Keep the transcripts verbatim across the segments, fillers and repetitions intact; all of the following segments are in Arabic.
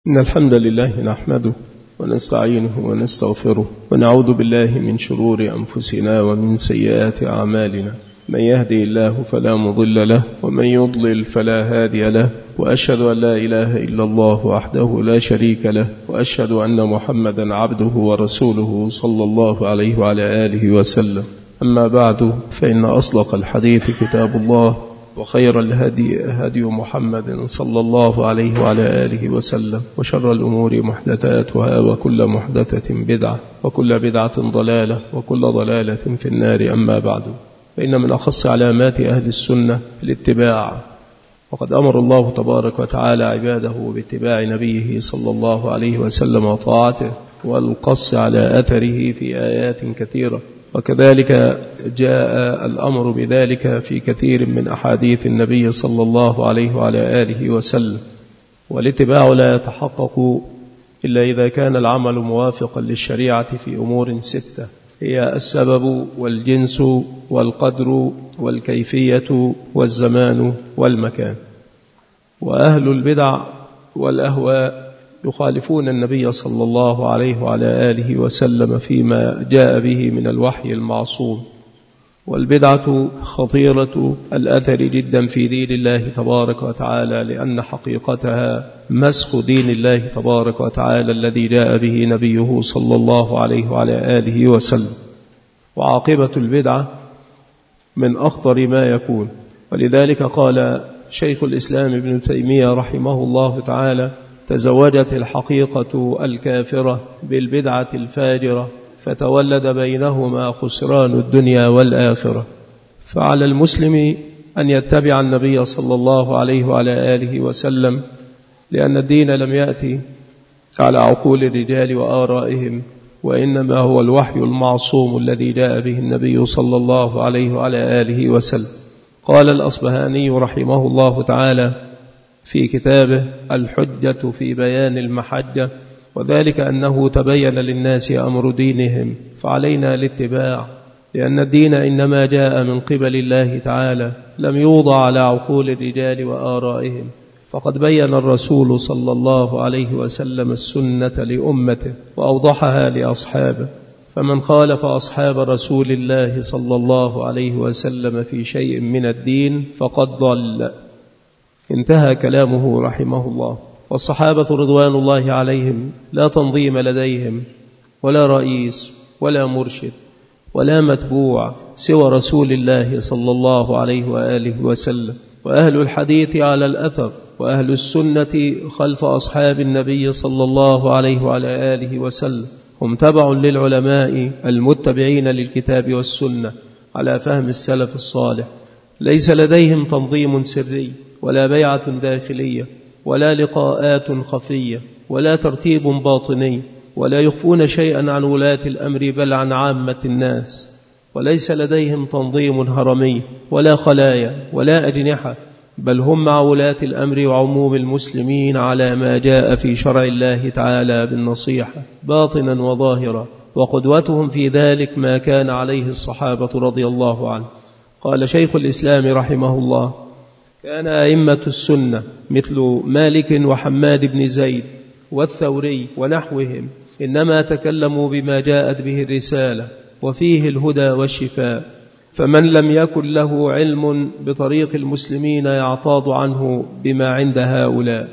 إن الحمد لله نحمده ونستعينه ونستغفره ونعوذ بالله من شرور أنفسنا ومن سيئات أعمالنا. من يهدي الله فلا مضل له ومن يضلل فلا هادي له، وأشهد أن لا إله إلا الله وحده لا شريك له، وأشهد أن محمدا عبده ورسوله صلى الله عليه وعلى آله وسلم. أما بعد، فإن أصدق الحديث كتاب الله، وخير الهدي هدي محمد صلى الله عليه وعلى آله وسلم، وشر الأمور محدثاتها، وكل محدثة بدعة، وكل بدعة ضلالة، وكل ضلالة في النار. أما بعد، فإن من أخص علامات أهل السنة الاتباع، وقد أمر الله تبارك وتعالى عباده باتباع نبيه صلى الله عليه وسلم وطاعته، والقص على أثره في آيات كثيرة، وكذلك جاء الأمر بذلك في كثير من أحاديث النبي صلى الله عليه وعلى آله وسلم. والاتباع لا يتحقق إلا إذا كان العمل موافقا للشريعة في أمور ستة، هي السبب والجنس والقدر والكيفية والزمان والمكان. وأهل البدع والأهواء يخالفون النبي صلى الله عليه وعلى آله وسلم فيما جاء به من الوحي المعصوم. والبدعة خطيرة الأثر جدا في دين الله تبارك وتعالى، لأن حقيقتها مسخ دين الله تبارك وتعالى الذي جاء به نبيه صلى الله عليه وعلى آله وسلم. وعاقبة البدعة من أخطر ما يكون. ولذلك قال شيخ الإسلام ابن تيمية رحمه الله تعالى: تزوجت الحقيقة الكافرة بالبدعة الفاجرة، فتولد بينهما خسران الدنيا والآخرة. فعلى المسلم أن يتبع النبي صلى الله عليه وعلى آله وسلم، لأن الدين لم يأتي على عقول الرجال وآرائهم، وإنما هو الوحي المعصوم الذي جاء به النبي صلى الله عليه وعلى آله وسلم. قال الأصبهاني رحمه الله تعالى في كتابه الحجة في بيان المحجة: وذلك أنه تبين للناس أمر دينهم، فعلينا الاتباع، لأن الدين إنما جاء من قبل الله تعالى، لم يوضع على عقول الرجال وآرائهم. فقد بين الرسول صلى الله عليه وسلم السنة لأمته وأوضحها لأصحابه، فمن خالف أصحاب رسول الله صلى الله عليه وسلم في شيء من الدين فقد ضل. انتهى كلامه رحمه الله. والصحابة رضوان الله عليهم لا تنظيم لديهم، ولا رئيس، ولا مرشد، ولا متبوع سوى رسول الله صلى الله عليه وآله وسلم. وأهل الحديث على الأثر، وأهل السنة خلف أصحاب النبي صلى الله عليه وعلى آله وسلم، هم تبع للعلماء المتبعين للكتاب والسنة على فهم السلف الصالح. ليس لديهم تنظيم سري، ولا بيعة داخلية، ولا لقاءات خفية، ولا ترتيب باطني، ولا يخفون شيئا عن ولاة الأمر بل عن عامة الناس. وليس لديهم تنظيم هرمي، ولا خلايا، ولا أجنحة، بل هم مع ولاة الأمر وعموم المسلمين على ما جاء في شرع الله تعالى بالنصيحة باطنا وظاهرا. وقدوتهم في ذلك ما كان عليه الصحابة رضي الله عنه. قال شيخ الإسلام رحمه الله: كان أئمة السنة مثل مالك وحماد بن زيد والثوري ونحوهم إنما تكلموا بما جاءت به الرسالة، وفيه الهدى والشفاء. فمن لم يكن له علم بطريق المسلمين يعتاض عنه بما عند هؤلاء.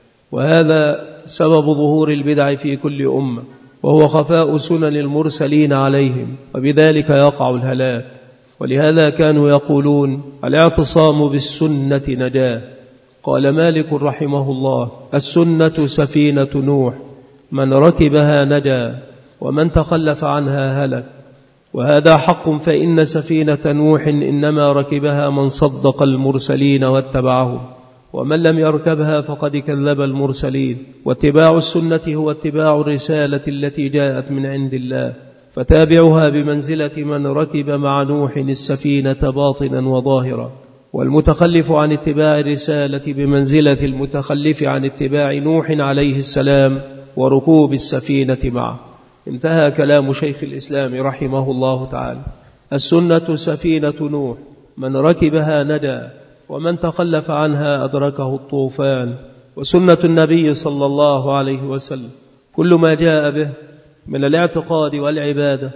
وهذا سبب ظهور البدع في كل أمة، وهو خفاء سنن المرسلين عليهم، وبذلك يقع الهلاك. ولهذا كانوا يقولون: الاعتصام بالسنة نجاة. قال مالك رحمه الله: السنة سفينة نوح، من ركبها نجا، ومن تخلف عنها هلك. وهذا حق، فإن سفينة نوح إنما ركبها من صدق المرسلين واتبعهم، ومن لم يركبها فقد كذب المرسلين. واتباع السنة هو اتباع الرسالة التي جاءت من عند الله، فتابعها بمنزلة من ركب مع نوح السفينة باطنا وظاهرا. والمتخلف عن اتباع الرسالة بمنزلة المتخلف عن اتباع نوح عليه السلام وركوب السفينة معه. انتهى كلام شيخ الإسلام رحمه الله تعالى. السنة سفينة نوح، من ركبها نجا، ومن تخلف عنها أدركه الطوفان. وسنة النبي صلى الله عليه وسلم، كل ما جاء به من الاعتقاد والعبادة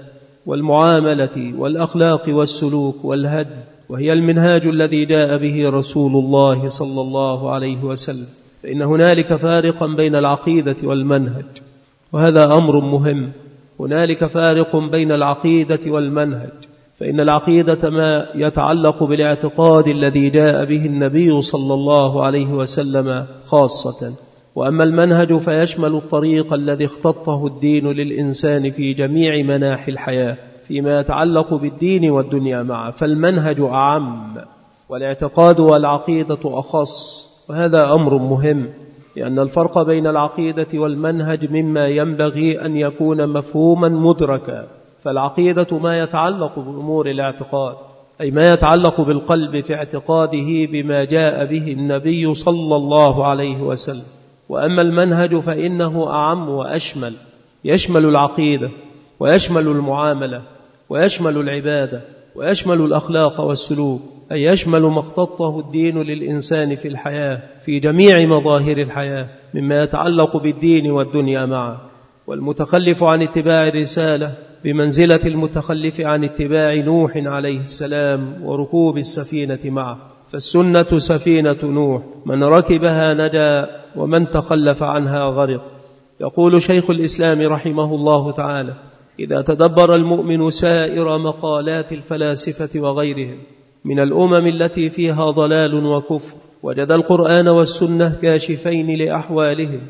والمعاملة والأخلاق والسلوك والهدي، وهي المنهاج الذي جاء به رسول الله صلى الله عليه وسلم. فإن هنالك فارقا بين العقيدة والمنهج، وهذا أمر مهم. هنالك فارق بين العقيدة والمنهج، فإن العقيدة ما يتعلق بالاعتقاد الذي جاء به النبي صلى الله عليه وسلم خاصة، وأما المنهج فيشمل الطريق الذي اختطه الدين للإنسان في جميع مناحي الحياة فيما يتعلق بالدين والدنيا معه، فالمنهج أعم والاعتقاد والعقيدة أخص. وهذا أمر مهم، لأن الفرق بين العقيدة والمنهج مما ينبغي أن يكون مفهوما مدركا. فالعقيدة ما يتعلق بأمور الاعتقاد، أي ما يتعلق بالقلب في اعتقاده بما جاء به النبي صلى الله عليه وسلم. وأما المنهج فإنه أعم وأشمل، يشمل العقيدة ويشمل المعاملة ويشمل العبادة ويشمل الأخلاق والسلوك، أي يشمل ما اختطه الدين للإنسان في الحياة في جميع مظاهر الحياة مما يتعلق بالدين والدنيا معه. والمتخلف عن اتباع الرسالة بمنزلة المتخلف عن اتباع نوح عليه السلام وركوب السفينة معه، فالسنة سفينة نوح، من ركبها نجا ومن تخلف عنها غرق. يقول شيخ الإسلام رحمه الله تعالى: إذا تدبر المؤمن سائر مقالات الفلاسفة وغيرهم من الأمم التي فيها ضلال وكفر، وجد القرآن والسنة كاشفين لأحوالهم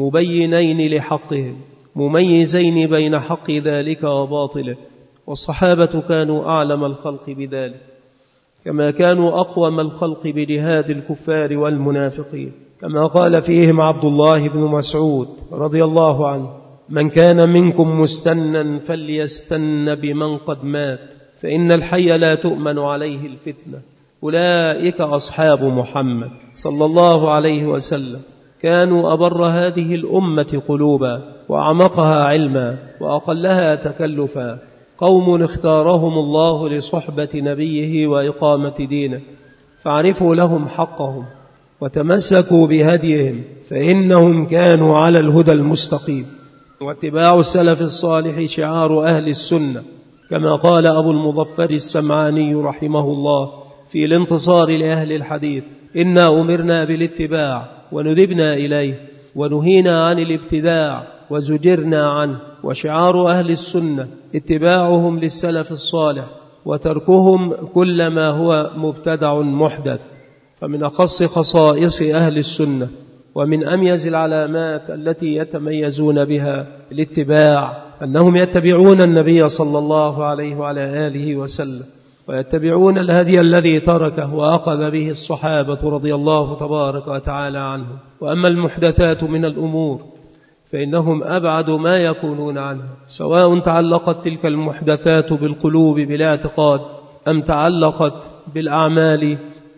مبينين لحقهم مميزين بين حق ذلك وباطله. والصحابة كانوا أعلم الخلق بذلك، كما كانوا أقوم الخلق بجهاد الكفار والمنافقين، كما قال فيهم عبد الله بن مسعود رضي الله عنه: من كان منكم مستنا فليستن بمن قد مات، فإن الحي لا تؤمن عليه الفتنة. أولئك أصحاب محمد صلى الله عليه وسلم، كانوا أبر هذه الأمة قلوبا وأعمقها علما وأقلها تكلفا، قوم اختارهم الله لصحبة نبيه وإقامة دينه، فاعرفوا لهم حقهم وتمسكوا بهديهم، فإنهم كانوا على الهدى المستقيم. واتباع السلف الصالح شعار أهل السنة، كما قال أبو المظفر السمعاني رحمه الله في الانتصار لأهل الحديث: إنا أمرنا بالاتباع وندبنا إليه، ونهينا عن الابتداع وزجرنا عنه. وشعار أهل السنة اتباعهم للسلف الصالح وتركهم كل ما هو مبتدع محدث. فمن أخص خصائص أهل السنة ومن أميز العلامات التي يتميزون بها الاتباع أنهم يتبعون النبي صلى الله عليه وعلى آله وسلم، ويتبعون الهدي الذي تركه وأخذ به الصحابة رضي الله تبارك وتعالى عنهم. وأما المحدثات من الأمور فإنهم أبعد ما يكونون عنها، سواء تعلقت تلك المحدثات بالقلوب بالاعتقاد أم تعلقت بالأعمال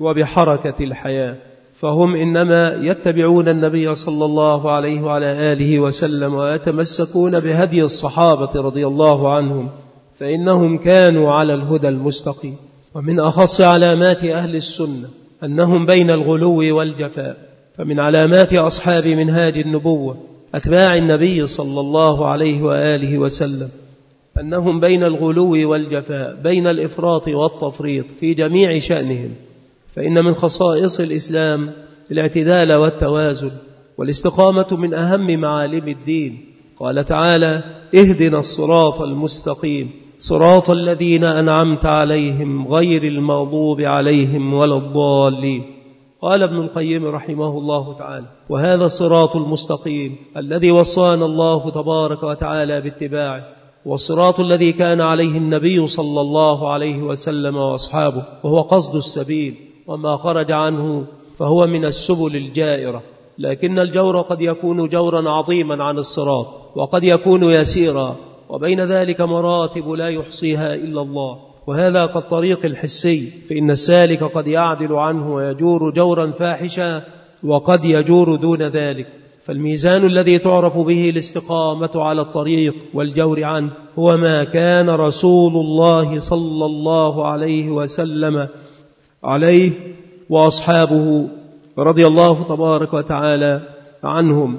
وبحركة الحياة، فهم إنما يتبعون النبي صلى الله عليه وعلى آله وسلم ويتمسكون بهدي الصحابة رضي الله عنهم، فإنهم كانوا على الهدى المستقيم. ومن أخص علامات أهل السنة أنهم بين الغلو والجفاء، فمن علامات أصحاب منهاج النبوة أتباع النبي صلى الله عليه وآله وسلم أنهم بين الغلو والجفاء، بين الإفراط والتفريط في جميع شأنهم. فإن من خصائص الإسلام الاعتدال والتوازن، والاستقامة من أهم معالم الدين. قال تعالى: اهدنا الصراط المستقيم صراط الذين أنعمت عليهم غير المغضوب عليهم ولا الضالين. قال ابن القيم رحمه الله تعالى: وهذا الصراط المستقيم الذي وصانا الله تبارك وتعالى باتباعه، والصراط الذي كان عليه النبي صلى الله عليه وسلم وأصحابه، وهو قصد السبيل، وما خرج عنه فهو من السبل الجائرة. لكن الجور قد يكون جورا عظيما عن الصراط، وقد يكون يسيرا، وبين ذلك مراتب لا يحصيها إلا الله. وهذا كالطريق الحسي، فإن السالك قد يعدل عنه ويجور جورا فاحشا، وقد يجور دون ذلك. فالميزان الذي تعرف به الاستقامة على الطريق والجور عنه هو ما كان رسول الله صلى الله عليه وسلم عليه وأصحابه رضي الله تبارك وتعالى عنهم،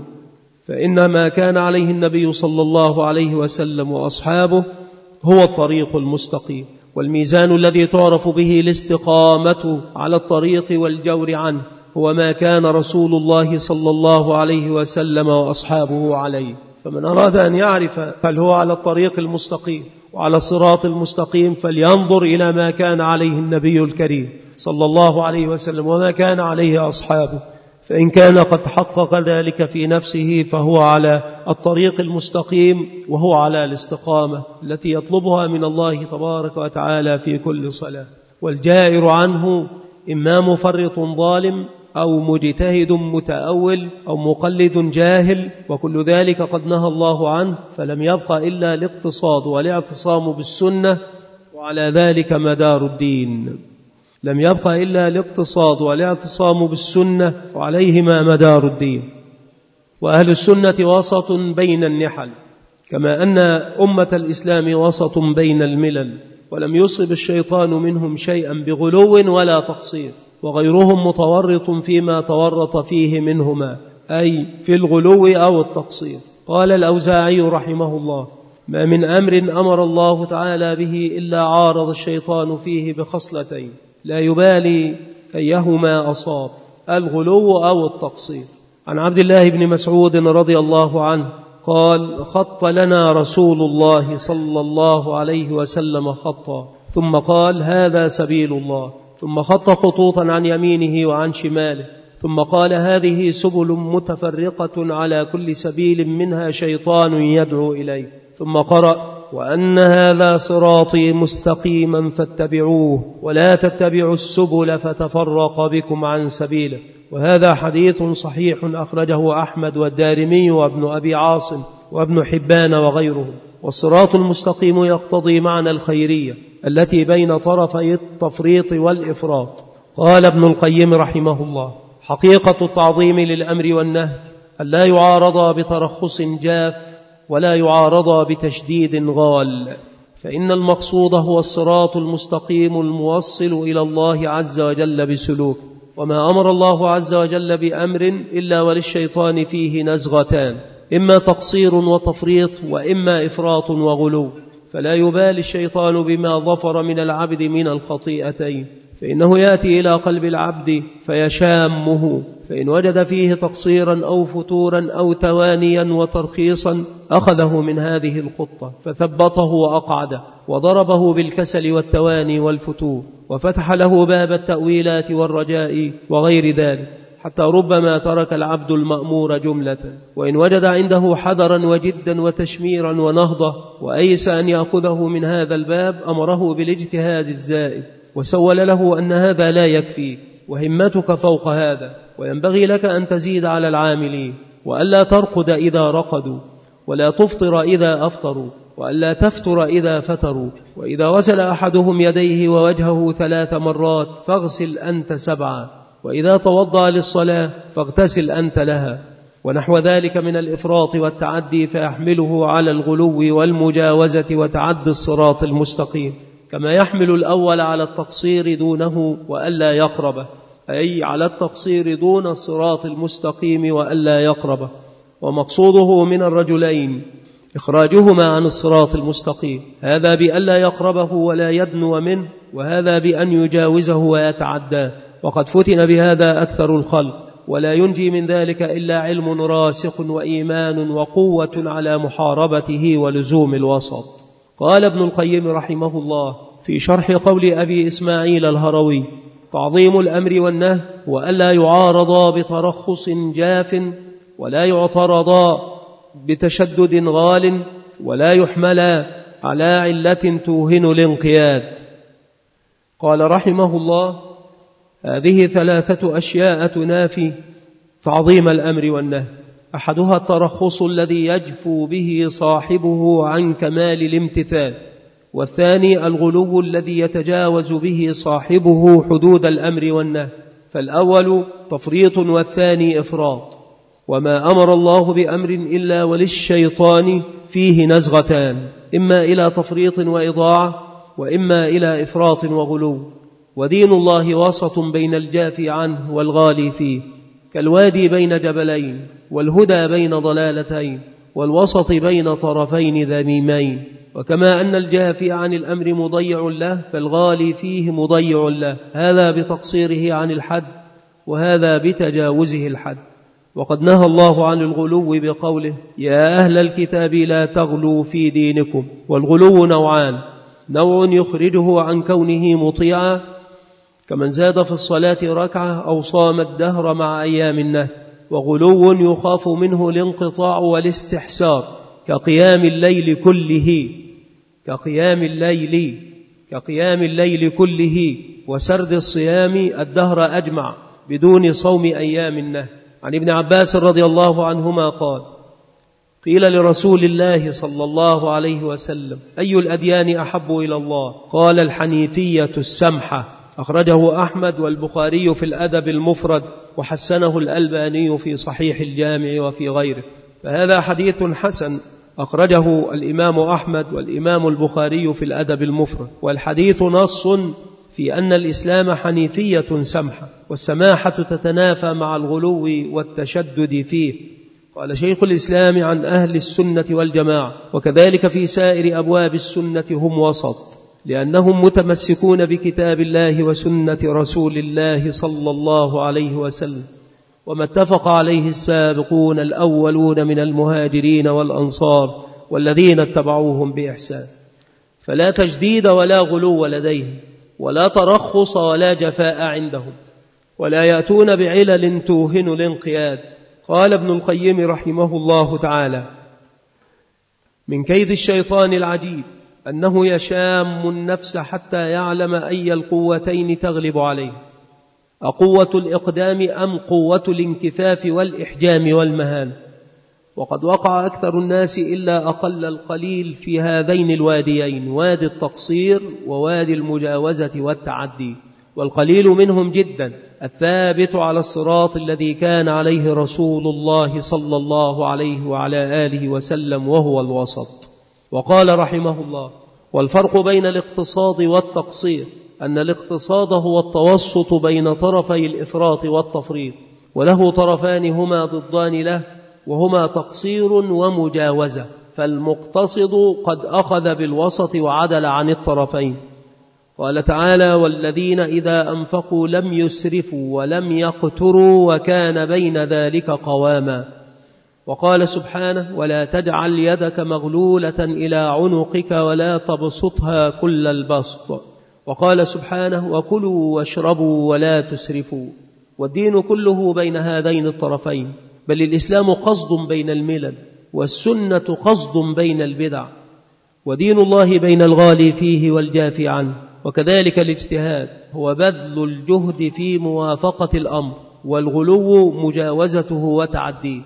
فإن ما كان عليه النبي صلى الله عليه وسلم وأصحابه هو الطريق المستقيم، والميزان الذي تعرف به الاستقامة على الطريق والجور عنه هو ما كان رسول الله صلى الله عليه وسلم وأصحابه عليه. فمن أراد أن يعرف هل هو على الطريق المستقيم وعلى الصراط المستقيم فلينظر إلى ما كان عليه النبي الكريم صلى الله عليه وسلم وما كان عليه أصحابه، فإن كان قد حقق ذلك في نفسه فهو على الطريق المستقيم، وهو على الاستقامة التي يطلبها من الله تبارك وتعالى في كل صلاة. والجائر عنه إما مفرط ظالم أو مجتهد متأول أو مقلد جاهل، وكل ذلك قد نهى الله عنه، فلم يبق إلا الاقتصاد والاعتصام بالسنة، وعلى ذلك مدار الدين. لم يبق إلا الاقتصاد والاعتصام بالسنة، وعليهما مدار الدين. وأهل السنة وسط بين النحل، كما أن أمة الإسلام وسط بين الملل، ولم يصب الشيطان منهم شيئا بغلو ولا تقصير، وغيرهم متورط فيما تورط فيه منهما، أي في الغلو أو التقصير. قال الأوزاعي رحمه الله: ما من أمر أمر الله تعالى به إلا عارض الشيطان فيه بخصلتين لا يبالي أيهما أصاب، الغلو أو التقصير. عن عبد الله بن مسعود رضي الله عنه قال: خط لنا رسول الله صلى الله عليه وسلم خطا، ثم قال: هذا سبيل الله، ثم خط خطوطا عن يمينه وعن شماله، ثم قال: هذه سبل متفرقة على كل سبيل منها شيطان يدعو إليه، ثم قرأ: وأن هذا صراطي مستقيما فاتبعوه ولا تتبعوا السبل فتفرق بكم عن سبيله. وهذا حديث صحيح أخرجه أحمد والدارمي وابن أبي عاصم وابن حبان وغيرهم. والصراط المستقيم يقتضي معنى الخيرية التي بين طرفي التفريط والإفراط. قال ابن القيم رحمه الله: حقيقة التعظيم للأمر والنهي ألا يعارض بترخص جاف ولا يعارض بتشديد غال، فإن المقصود هو الصراط المستقيم الموصل إلى الله عز وجل بسلوك. وما أمر الله عز وجل بأمر إلا وللشيطان فيه نزغتان، إما تقصير وتفريط وإما إفراط وغلو، فلا يبالي الشيطان بما ظفر من العبد من الخطيئتين، فإنه يأتي إلى قلب العبد فيشامه، فإن وجد فيه تقصيرا أو فتورا أو توانيا وترخيصا أخذه من هذه الخطة فثبطه وأقعده، وضربه بالكسل والتواني والفتور، وفتح له باب التأويلات والرجاء وغير ذلك، حتى ربما ترك العبد المأمور جملة. وإن وجد عنده حذرا وجدا وتشميرا ونهضة وأيس أن يأخذه من هذا الباب أمره بالاجتهاد الزائد، وسول له أن هذا لا يكفي وهمتك فوق هذا، وينبغي لك أن تزيد على العاملين، وألا ترقد إذا رقدوا، ولا تفطر إذا أفطروا، وألا تفتر إذا فتروا، وإذا غسل أحدهم يديه ووجهه ثلاث مرات فاغسل أنت سبعا، وإذا توضأ للصلاة فاغتسل أنت لها، ونحو ذلك من الإفراط والتعدي فيحمله على الغلو والمجاوزة وتعدي الصراط المستقيم، كما يحمل الأول على التقصير دونه وألا يقربه، أي على التقصير دون الصراط المستقيم وألا يقربه. ومقصوده من الرجلين إخراجهما عن الصراط المستقيم، هذا بألا يقربه ولا يدنو منه، وهذا بأن يجاوزه ويتعداه، وقد فتن بهذا أكثر الخلق، ولا ينجي من ذلك إلا علم راسخ وإيمان وقوة على محاربته ولزوم الوسط. قال ابن القيم رحمه الله في شرح قول أبي إسماعيل الهروي: تعظيم الأمر والنهي وألا يعارضا بترخص جاف، ولا يعترضا بتشدد غال، ولا يحملا على علة توهن الانقياد. قال رحمه الله: هذه ثلاثة أشياء تنافي تعظيم الأمر والنهي: أحدها الترخص الذي يجفو به صاحبه عن كمال الامتثال، والثاني الغلو الذي يتجاوز به صاحبه حدود الأمر والنهي، فالأول تفريط والثاني إفراط. وما أمر الله بأمر إلا وللشيطان فيه نزغتان، إما إلى تفريط وإضاعة، وإما إلى إفراط وغلو، ودين الله وسط بين الجافي عنه والغالي فيه، كالوادي بين جبلين، والهدى بين ضلالتين، والوسط بين طرفين ذميمين. وكما أن الجافي عن الأمر مضيع له، فالغالي فيه مضيع له، هذا بتقصيره عن الحد، وهذا بتجاوزه الحد. وقد نهى الله عن الغلو بقوله: يا أهل الكتاب لا تغلوا في دينكم. والغلو نوعان: نوع يخرجه عن كونه مطيعا، كمن زاد في الصلاة ركعة أو صام الدهر مع أيام النهي، وغلو يخاف منه الانقطاع والاستحسار، كقيام الليل كله كقيام الليل كقيام الليل كله وسرد الصيام الدهر أجمع بدون صوم أيام النهي. عن ابن عباس رضي الله عنهما قال: قيل لرسول الله صلى الله عليه وسلم: أي الأديان أحب إلى الله؟ قال: الحنيفية السمحة. أخرجه أحمد والبخاري في الأدب المفرد، وحسنه الألباني في صحيح الجامع وفي غيره. فهذا حديث حسن أخرجه الإمام أحمد والإمام البخاري في الأدب المفرد، والحديث نص في أن الإسلام حنيفية سمحة، والسماحة تتنافى مع الغلو والتشدد فيه. قال شيخ الإسلام عن أهل السنة والجماعة: وكذلك في سائر أبواب السنة هم وسط، لأنهم متمسكون بكتاب الله وسنة رسول الله صلى الله عليه وسلم، وما اتفق عليه السابقون الأولون من المهاجرين والأنصار والذين اتبعوهم بإحسان. فلا تجديد ولا غلو لديهم، ولا ترخص ولا جفاء عندهم، ولا يأتون بعلل توهن الانقياد. قال ابن القيم رحمه الله تعالى: من كيد الشيطان العجيب أنه يشام النفس حتى يعلم أي القوتين تغلب عليه، أقوة الإقدام أم قوة الانكفاف والإحجام والمهان. وقد وقع أكثر الناس إلا أقل القليل في هذين الواديين، وادي التقصير ووادي المجاوزة والتعدي. والقليل منهم جدا الثابت على الصراط الذي كان عليه رسول الله صلى الله عليه وعلى آله وسلم، وهو الوسط. وقال رحمه الله: والفرق بين الاقتصاد والتقصير أن الاقتصاد هو التوسط بين طرفي الإفراط والتفريط، وله طرفان هما ضدان له، وهما تقصير ومجاوزة. فالمقتصد قد أخذ بالوسط وعدل عن الطرفين. قال تعالى: والذين إذا أنفقوا لم يسرفوا ولم يقتروا وكان بين ذلك قواما. وقال سبحانه: ولا تجعل يدك مغلولة إلى عنقك ولا تبسطها كل البسط. وقال سبحانه: وكلوا واشربوا ولا تسرفوا. والدين كله بين هذين الطرفين، بل الإسلام قصد بين الملل، والسنة قصد بين البدع، ودين الله بين الغالي فيه والجافي عنه. وكذلك الاجتهاد هو بذل الجهد في موافقة الأمر، والغلو مجاوزته وتعديه.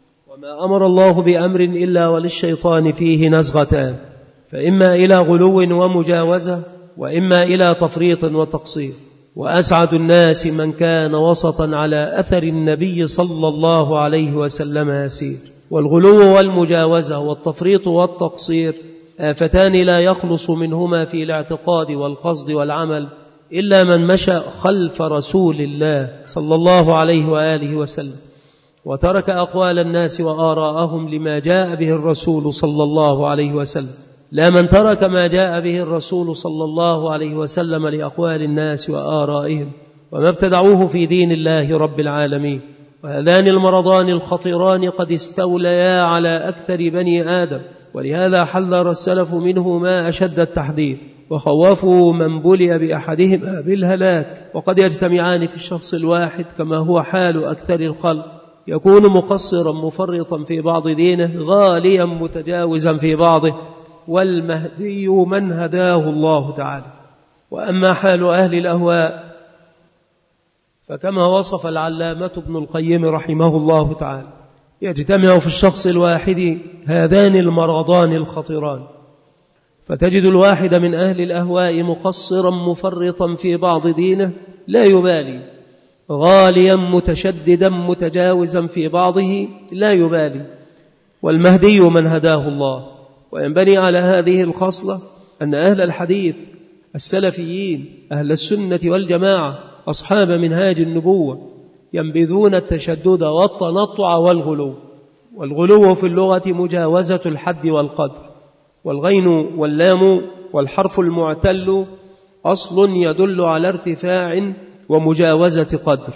وما أمر الله بأمر إلا وللشيطان فيه نزغتان، فإما إلى غلو ومجاوزة، وإما إلى تفريط وتقصير. وأسعد الناس من كان وسطا على أثر النبي صلى الله عليه وسلم يسير. والغلو والمجاوزة والتفريط والتقصير آفتان لا يخلص منهما في الاعتقاد والقصد والعمل إلا من مشى خلف رسول الله صلى الله عليه وآله وسلم، وترك أقوال الناس وآراءهم لما جاء به الرسول صلى الله عليه وسلم، لا من ترك ما جاء به الرسول صلى الله عليه وسلم لأقوال الناس وآرائهم وما ابتدعوه في دين الله رب العالمين. وهذان المرضان الخطيران قد استوليا على أكثر بني آدم، ولهذا حذر السلف منه ما أشد التحذير، وخوفوا من بلي بأحدهما بالهلاك. وقد يجتمعان في الشخص الواحد كما هو حال أكثر الخلق، يكون مقصرا مفرطا في بعض دينه، غاليا متجاوزا في بعضه، والمهدي من هداه الله تعالى. وأما حال أهل الأهواء فكما وصف العلامة ابن القيم رحمه الله تعالى، يجتمع في الشخص الواحد هذان المرضان الخطيران، فتجد الواحد من أهل الأهواء مقصرا مفرطا في بعض دينه لا يبالي، غاليا متشددا متجاوزا في بعضه لا يبالي، والمهدي من هداه الله. وينبني على هذه الخصلة أن أهل الحديث السلفيين أهل السنة والجماعة أصحاب منهاج النبوة ينبذون التشدد والتنطع والغلو. والغلو في اللغة مجاوزة الحد والقدر، والغين واللام والحرف المعتل أصل يدل على ارتفاع ومجاوزة قدر.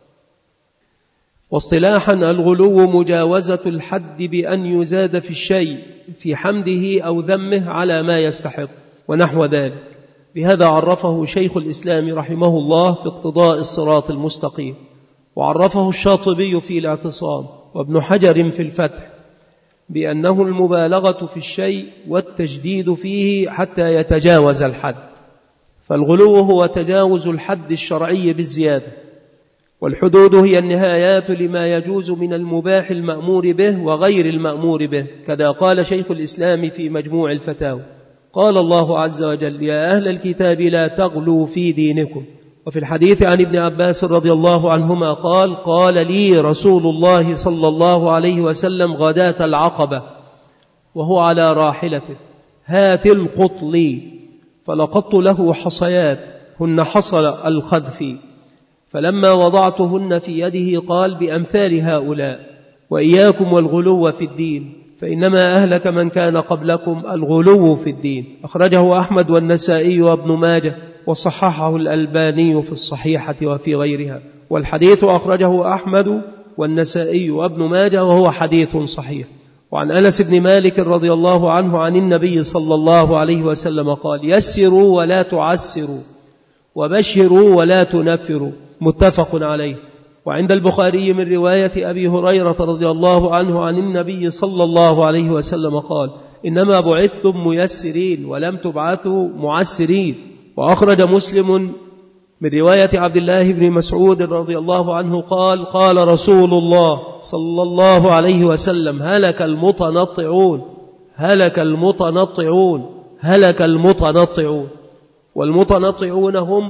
واصطلاحا الغلو مجاوزة الحد بأن يزاد في الشيء في حمده أو ذمه على ما يستحق ونحو ذلك. بهذا عرفه شيخ الإسلام رحمه الله في اقتضاء الصراط المستقيم، وعرفه الشاطبي في الاعتصام، وابن حجر في الفتح، بأنه المبالغة في الشيء والتجديد فيه حتى يتجاوز الحد. فالغلو هو تجاوز الحد الشرعي بالزيادة، والحدود هي النهايات لما يجوز من المباح المأمور به وغير المأمور به، كذا قال شيخ الإسلام في مجموع الفتاوى. قال الله عز وجل: يا أهل الكتاب لا تغلوا في دينكم. وفي الحديث عن ابن عباس رضي الله عنهما قال: قال لي رسول الله صلى الله عليه وسلم غداة العقبة وهو على راحلته: هات القط لي. فلقطت له حصيات هن حصل الخذف، فلما وضعتهن في يده قال: بأمثال هؤلاء وإياكم والغلو في الدين، فإنما أهلك من كان قبلكم الغلو في الدين. أخرجه أحمد والنسائي وابن ماجه، وصححه الألباني في الصحيحة وفي غيرها. والحديث أخرجه أحمد والنسائي وابن ماجه وهو حديث صحيح. وعن أنس بن مالك رضي الله عنه عن النبي صلى الله عليه وسلم قال: يسروا ولا تعسروا، وبشروا ولا تنفروا، متفق عليه. وعند البخاري من رواية أبي هريرة رضي الله عنه عن النبي صلى الله عليه وسلم قال: إنما بعثتم ميسرين ولم تبعثوا معسرين. وأخرج مسلم من رواية عبد الله بن مسعود رضي الله عنه قال: قال رسول الله صلى الله عليه وسلم: هلك المتنطعون، هلك المتنطعون، هلك المتنطعون. والمتنطعون هم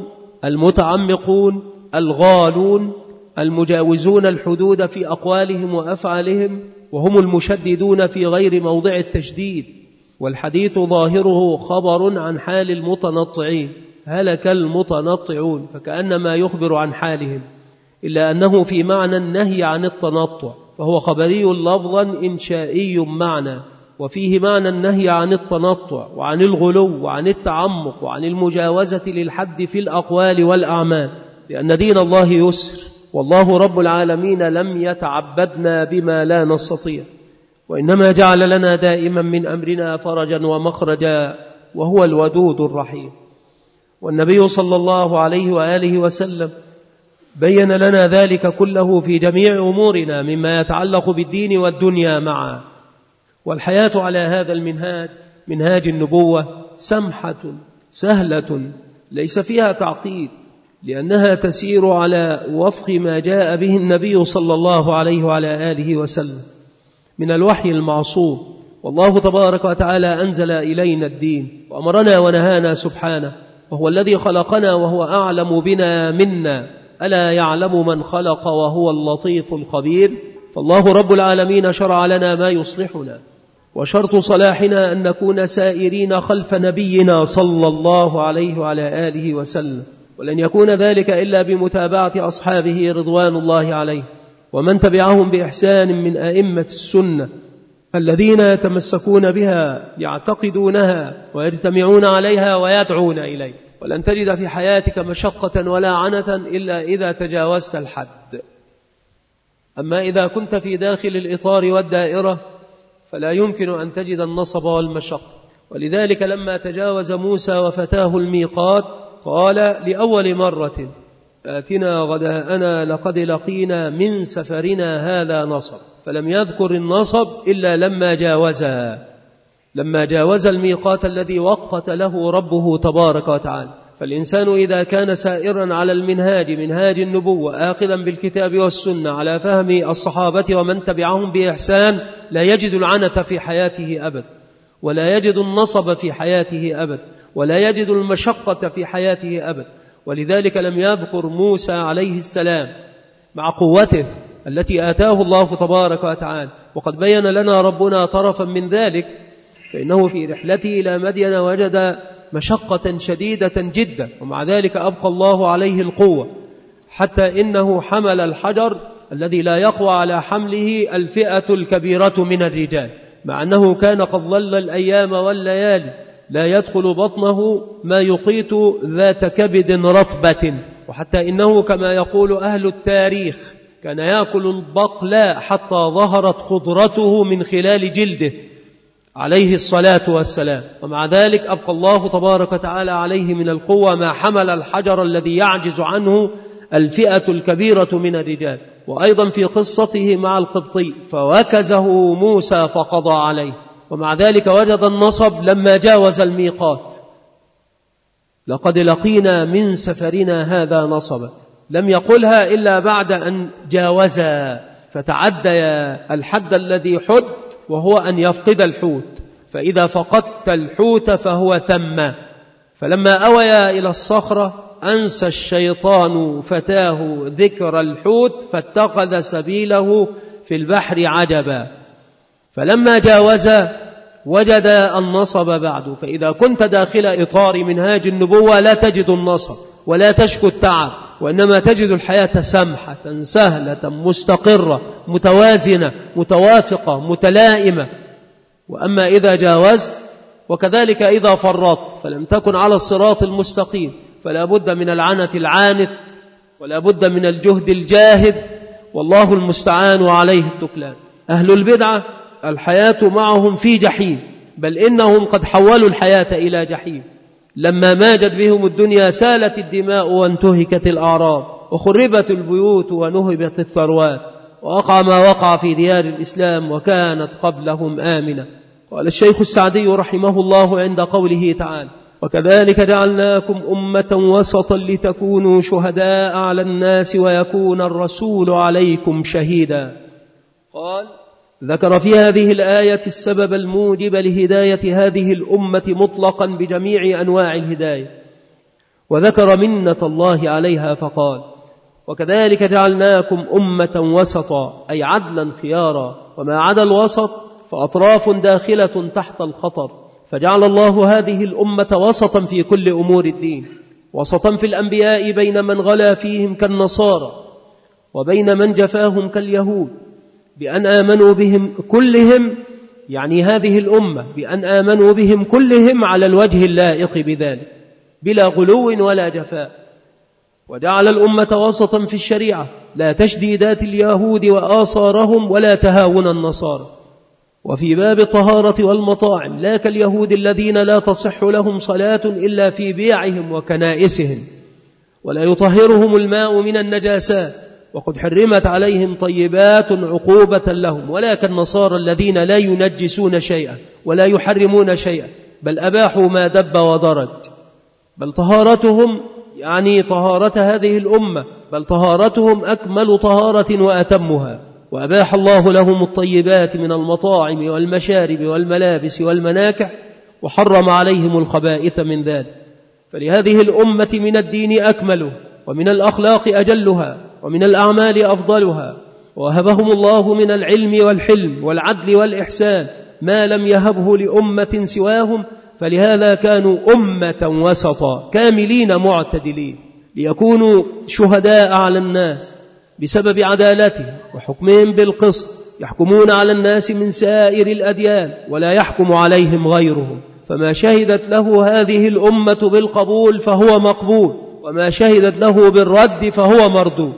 المتعمقون الغالون المجاوزون الحدود في أقوالهم وأفعالهم، وهم المشددون في غير موضع التشديد. والحديث ظاهره خبر عن حال المتنطعين، هلك المتنطعون، فكأنما يخبر عن حالهم، إلا أنه في معنى النهي عن التنطع، فهو خبري لفظا إنشائي معنى، وفيه معنى النهي عن التنطع وعن الغلو وعن التعمق وعن المجاوزة للحد في الأقوال والأعمال، لأن دين الله يسر، والله رب العالمين لم يتعبدنا بما لا نستطيع، وإنما جعل لنا دائما من أمرنا فرجا ومخرجا، وهو الودود الرحيم. والنبي صلى الله عليه وآله وسلم بين لنا ذلك كله في جميع أمورنا مما يتعلق بالدين والدنيا معا. والحياة على هذا المنهاج، منهاج النبوة، سمحة سهلة ليس فيها تعقيد، لأنها تسير على وفق ما جاء به النبي صلى الله عليه وعلى آله وسلم من الوحي المعصوم. والله تبارك وتعالى أنزل إلينا الدين وأمرنا ونهانا سبحانه، وهو الذي خلقنا وهو أعلم بنا منا، ألا يعلم من خلق وهو اللطيف الخبير. فالله رب العالمين شرع لنا ما يصلحنا، وشرط صلاحنا أن نكون سائرين خلف نبينا صلى الله عليه وعلى آله وسلم، ولن يكون ذلك إلا بمتابعة أصحابه رضوان الله عليه، ومن تبعهم بإحسان من أئمة السنة الذين يتمسكون بها يعتقدونها ويجتمعون عليها ويدعون إليه. ولن تجد في حياتك مشقة ولا عنة إلا إذا تجاوزت الحد. أما إذا كنت في داخل الإطار والدائرة فلا يمكن أن تجد النصب والمشقة. ولذلك لما تجاوز موسى وفتاه الميقات قال لأول مرة: آتنا غداءنا لقد لقينا من سفرنا هذا نصب. فلم يذكر النصب إلا لما جاوزها، لما جاوز الميقات الذي وقت له ربه تبارك وتعالى. فالإنسان إذا كان سائرا على المنهاج، منهاج النبوة، آخذا بالكتاب والسنة على فهم الصحابة ومن تبعهم بإحسان، لا يجد العنة في حياته أبدا، ولا يجد النصب في حياته أبدا، ولا يجد المشقة في حياته أبدا. ولذلك لم يذكر موسى عليه السلام مع قوته التي آتاه الله تبارك وتعالى، وقد بين لنا ربنا طرفا من ذلك، فإنه في رحلته إلى مدين وجد مشقة شديدة جدا، ومع ذلك أبقى الله عليه القوة، حتى إنه حمل الحجر الذي لا يقوى على حمله الفئة الكبيرة من الرجال، مع أنه كان قد ظل الأيام والليالي لا يدخل بطنه ما يقيت ذات كبد رطبة. وحتى إنه كما يقول أهل التاريخ كان يأكل البقلاء حتى ظهرت خضرته من خلال جلده عليه الصلاة والسلام، ومع ذلك أبقى الله تبارك وتعالى عليه من القوة ما حمل الحجر الذي يعجز عنه الفئة الكبيرة من الرجال. وأيضا في قصته مع القبطي فوكزه موسى فقضى عليه، ومع ذلك وجد النصب لما جاوز الميقات. لقد لقينا من سفرنا هذا نصبا، لم يقلها إلا بعد أن جاوزا فتعدى الحد الذي حد، وهو أن يفقد الحوت، فإذا فقدت الحوت فهو ثم. فلما أويا إلى الصخرة أنسى الشيطان فتاه ذكر الحوت فاتخذ سبيله في البحر عجبا. فلما جاوز وجد النصب بعد. فإذا كنت داخل إطار منهاج النبوة لا تجد النصب ولا تشكو التعب، وإنما تجد الحياة سمحة سهلة مستقرة متوازنة متوافقة متلائمة. وأما إذا جاوزت وكذلك إذا فرطت فلم تكن على الصراط المستقيم فلا بد من العنة العانت ولا بد من الجهد الجاهد، والله المستعان وعليه التكلان. أهل البدعة الحياة معهم في جحيم، بل إنهم قد حولوا الحياة إلى جحيم. لما ماجت بهم الدنيا سالت الدماء وانتهكت الأعراض وخربت البيوت ونهبت الثروات، ووقع ما وقع في ديار الإسلام وكانت قبلهم آمنة. قال الشيخ السعدي رحمه الله عند قوله تعالى: وكذلك جعلناكم أمة وسطا لتكونوا شهداء على الناس ويكون الرسول عليكم شهيدا. قال: ذكر في هذه الآية السبب الموجب لهداية هذه الأمة مطلقا بجميع أنواع الهداية، وذكر منة الله عليها فقال: وكذلك جعلناكم أمة وسطا، أي عدلا خيارا، وما عدا الوسط فأطراف داخلة تحت الخطر، فجعل الله هذه الأمة وسطا في كل أمور الدين، وسطا في الأنبياء بين من غلا فيهم كالنصارى وبين من جفاهم كاليهود، بأن آمنوا بهم كلهم، يعني هذه الأمة بأن آمنوا بهم كلهم على الوجه اللائق بذلك بلا غلو ولا جفاء. وجعل الأمة وسطا في الشريعة، لا تشديدات اليهود وآثارهم ولا تهاون النصارى. وفي باب الطهارة والمطاعم لا كاليهود الذين لا تصح لهم صلاة إلا في بيعهم وكنائسهم، ولا يطهرهم الماء من النجاسات، وقد حرمت عليهم طيبات عقوبة لهم، ولا كالنصارى الذين لا ينجسون شيئا ولا يحرمون شيئا، بل أباحوا ما دب ودرج. بل طهارتهم يعني طهارة هذه الأمة، بل طهارتهم أكمل طهارة وأتمها. وأباح الله لهم الطيبات من المطاعم والمشارب والملابس والمناكح، وحرم عليهم الخبائث من ذلك. فلهذه الأمة من الدين أكمله، ومن الأخلاق أجلها، ومن الأعمال أفضلها، وهبهم الله من العلم والحلم والعدل والإحسان ما لم يهبه لأمة سواهم، فلهذا كانوا أمة وسطا كاملين معتدلين، ليكونوا شهداء على الناس بسبب عدالتهم وحكمهم بالقسط، يحكمون على الناس من سائر الأديان ولا يحكم عليهم غيرهم. فما شهدت له هذه الأمة بالقبول فهو مقبول، وما شهدت له بالرد فهو مردود.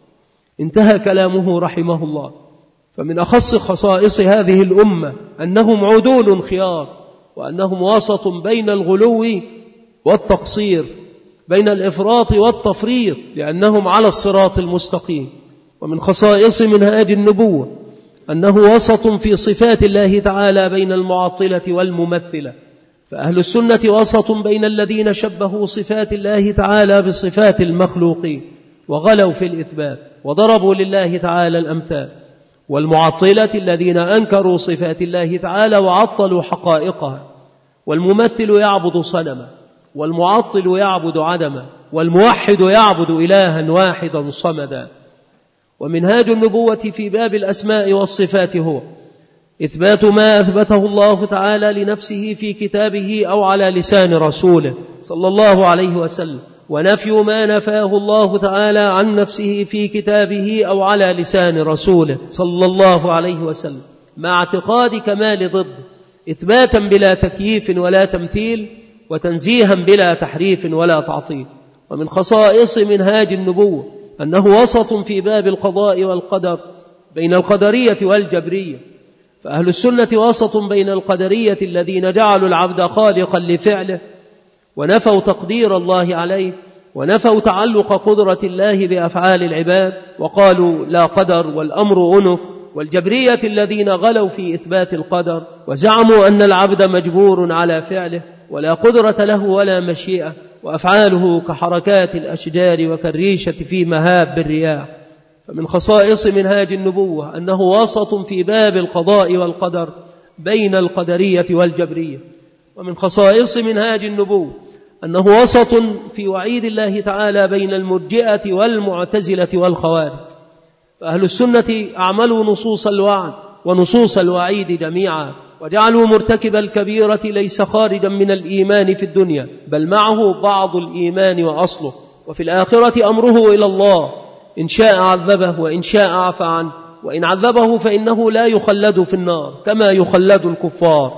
انتهى كلامه رحمه الله. فمن أخص خصائص هذه الأمة أنهم عدول خيار، وأنهم وسط بين الغلو والتقصير، بين الإفراط والتفريط، لأنهم على الصراط المستقيم. ومن خصائص منهاج النبوة أنه وسط في صفات الله تعالى بين المعطلة والممثلة. فأهل السنة وسط بين الذين شبهوا صفات الله تعالى بصفات المخلوقين وغلوا في الإثبات وضربوا لله تعالى الأمثال، والمعطلة الذين أنكروا صفات الله تعالى وعطلوا حقائقها. والممثل يعبد صنما، والمعطل يعبد عدما، والموحد يعبد إلها واحدا صمدا. ومنهاج النبوة في باب الأسماء والصفات هو إثبات ما أثبته الله تعالى لنفسه في كتابه أو على لسان رسوله صلى الله عليه وسلم، ونفي ما نفاه الله تعالى عن نفسه في كتابه أو على لسان رسوله صلى الله عليه وسلم، مع اعتقاد كمال ضد، إثباتا بلا تكييف ولا تمثيل، وتنزيها بلا تحريف ولا تعطيل. ومن خصائص منهاج النبوة أنه وسط في باب القضاء والقدر بين القدرية والجبرية، فأهل السنة وسط بين القدرية الذين جعلوا العبد خالقا لفعله ونفوا تقدير الله عليه، ونفوا تعلق قدرة الله بأفعال العباد وقالوا لا قدر والأمر أنف، والجبرية الذين غلوا في إثبات القدر وزعموا أن العبد مجبور على فعله ولا قدرة له ولا مشيئة، وأفعاله كحركات الأشجار وكالريشة في مهاب الرياح. فمن خصائص منهاج النبوة أنه وسط في باب القضاء والقدر بين القدرية والجبرية. ومن خصائص منهاج النبوة أنه وسط في وعيد الله تعالى بين المرجئة والمعتزلة والخوارج. فأهل السنة أعملوا نصوص الوعد ونصوص الوعيد جميعا، وجعلوا مرتكب الكبيرة ليس خارجا من الإيمان في الدنيا، بل معه بعض الإيمان وأصله، وفي الآخرة أمره إلى الله، إن شاء عذبه وإن شاء عفى عنه، وإن عذبه فإنه لا يخلد في النار كما يخلد الكفار،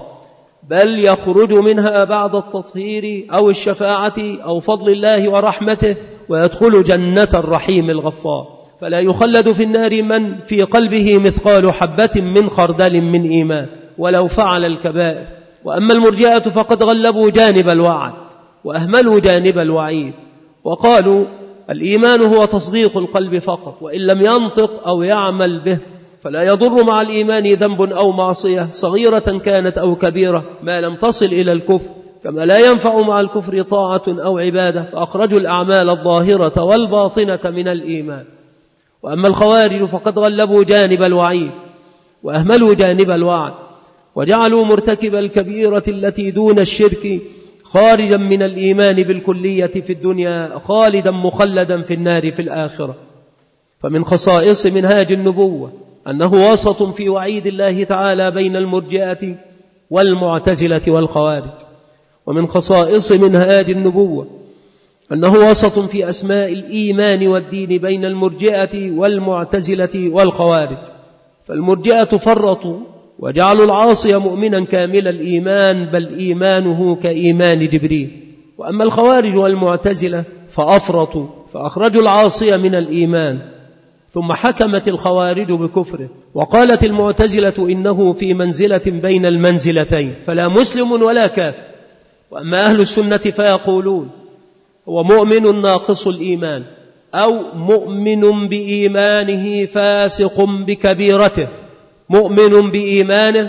بل يخرج منها بعد التطهير أو الشفاعة أو فضل الله ورحمته، ويدخل جنة الرحيم الغفار. فلا يخلد في النار من في قلبه مثقال حبة من خردل من إيمان ولو فعل الكبائر. وأما المرجئة فقد غلبوا جانب الوعد وأهملوا جانب الوعيد، وقالوا الإيمان هو تصديق القلب فقط، وإن لم ينطق أو يعمل به فلا يضر مع الإيمان ذنب أو معصية صغيرة كانت أو كبيرة ما لم تصل إلى الكفر، كما لا ينفع مع الكفر طاعة أو عبادة، فأخرجوا الأعمال الظاهرة والباطنة من الإيمان. وأما الخوارج فقد غلبوا جانب الوعيد وأهملوا جانب الوعد، وجعلوا مرتكب الكبيرة التي دون الشرك خارجا من الإيمان بالكلية في الدنيا خالدا مخلدا في النار في الآخرة. فمن خصائص منهاج النبوة أنه وسط في وعيد الله تعالى بين المرجئة والمعتزلة والخوارج. ومن خصائص منهاج النبوة أنه وسط في أسماء الإيمان والدين بين المرجئة والمعتزلة والخوارج. فالمرجئة فرطوا وجعلوا العاصي مؤمنا كامل الإيمان، بل إيمانه كإيمان جبريل. وأما الخوارج والمعتزلة فأفرطوا فأخرجوا العاصي من الإيمان، ثم حكمت الخوارج بكفره، وقالت المعتزلة إنه في منزلة بين المنزلتين فلا مسلم ولا كافر. وأما أهل السنة فيقولون هو مؤمن ناقص الإيمان، أو مؤمن بإيمانه فاسق بكبيرته، مؤمن بإيمانه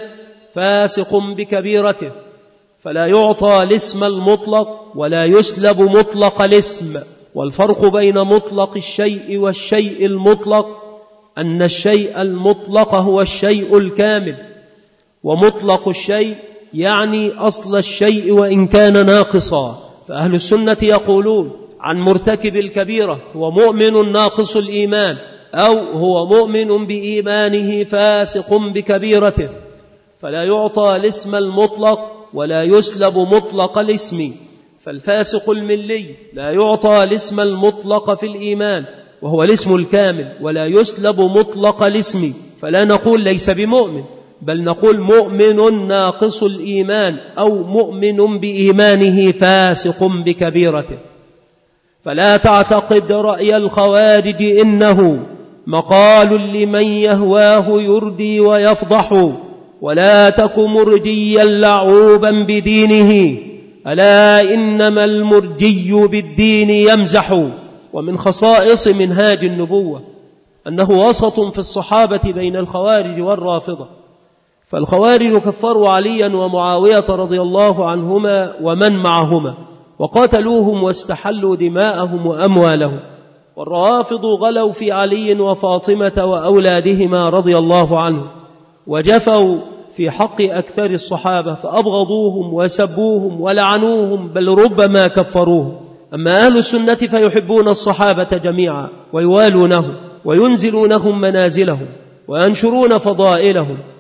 فاسق بكبيرته، فلا يعطى الاسم المطلق ولا يسلب مطلق الاسم. والفرق بين مطلق الشيء والشيء المطلق أن الشيء المطلق هو الشيء الكامل، ومطلق الشيء يعني أصل الشيء وإن كان ناقصا. فأهل السنة يقولون عن مرتكب الكبيرة هو مؤمن ناقص الإيمان، أو هو مؤمن بإيمانه فاسق بكبيرته، فلا يعطى الاسم المطلق ولا يسلب مطلق الاسم. فالفاسق الملي لا يعطى الاسم المطلق في الإيمان وهو الاسم الكامل، ولا يسلب مطلق الاسم، فلا نقول ليس بمؤمن، بل نقول مؤمن ناقص الإيمان أو مؤمن بإيمانه فاسق بكبيرته. فلا تعتقد رأي الخوارج إنه مقال لمن يهواه يردي ويفضح، ولا تك مرجيا لعوبا بدينه، ألا إنما المرجي بالدين يمزح. ومن خصائص منهاج النبوة أنه وسط في الصحابة بين الخوارج والرافضة. فالخوارج كفروا عليا ومعاوية رضي الله عنهما ومن معهما وقاتلوهم واستحلوا دماءهم وأموالهم، والروافض غلوا في علي وفاطمة وأولادهما رضي الله عنهم، وجفوا في حق أكثر الصحابة فأبغضوهم وسبوهم ولعنوهم، بل ربما كفروهم. أما أهل السنة فيحبون الصحابة جميعا ويوالونهم وينزلونهم منازلهم وينشرون فضائلهم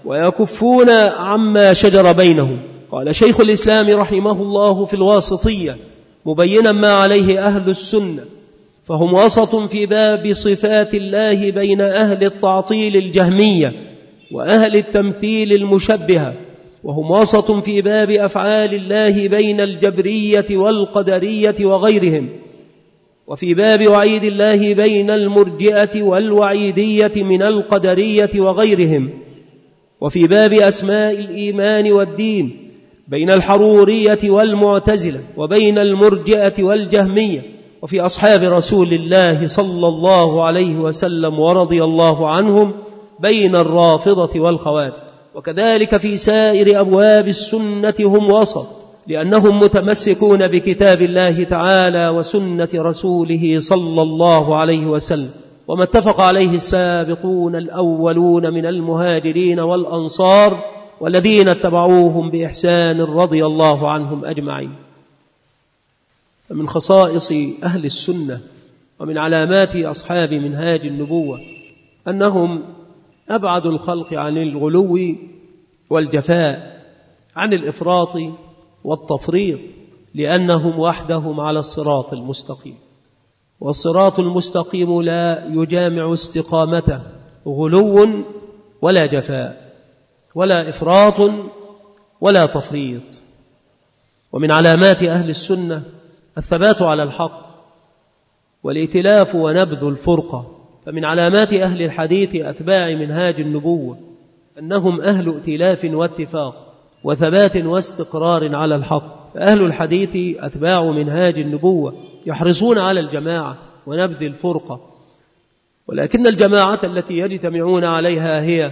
ويكفون عما شجر بينهم. قال شيخ الإسلام رحمه الله في الواسطية مبينا ما عليه أهل السنة: فهم وسط في باب صفات الله بين أهل التعطيل الجهمية وأهل التمثيل المشبهة، وهم وسط في باب أفعال الله بين الجبرية والقدرية وغيرهم، وفي باب وعيد الله بين المرجئة والوعيدية من القدرية وغيرهم، وفي باب أسماء الإيمان والدين بين الحرورية والمعتزلة وبين المرجئة والجهمية، وفي أصحاب رسول الله صلى الله عليه وسلم ورضي الله عنهم بين الرافضة والخوارج. وكذلك في سائر أبواب السنة هم وسط، لأنهم متمسكون بكتاب الله تعالى وسنة رسوله صلى الله عليه وسلم، وما اتفق عليه السابقون الأولون من المهاجرين والأنصار والذين اتبعوهم بإحسان رضي الله عنهم أجمعين. فمن خصائص أهل السنة ومن علامات أصحاب منهاج النبوة أنهم أبعد الخلق عن الغلو والجفاء، عن الإفراط والتفريط، لأنهم وحدهم على الصراط المستقيم. والصراط المستقيم لا يجامع استقامته غلو ولا جفاء ولا إفراط ولا تفريط. ومن علامات أهل السنة الثبات على الحق والائتلاف ونبذ الفرقة. فمن علامات أهل الحديث أتباع منهاج النبوة أنهم أهل ائتلاف واتفاق وثبات واستقرار على الحق. فأهل الحديث أتباع منهاج النبوة يحرصون على الجماعة ونبذ الفرقة، ولكن الجماعة التي يجتمعون عليها هي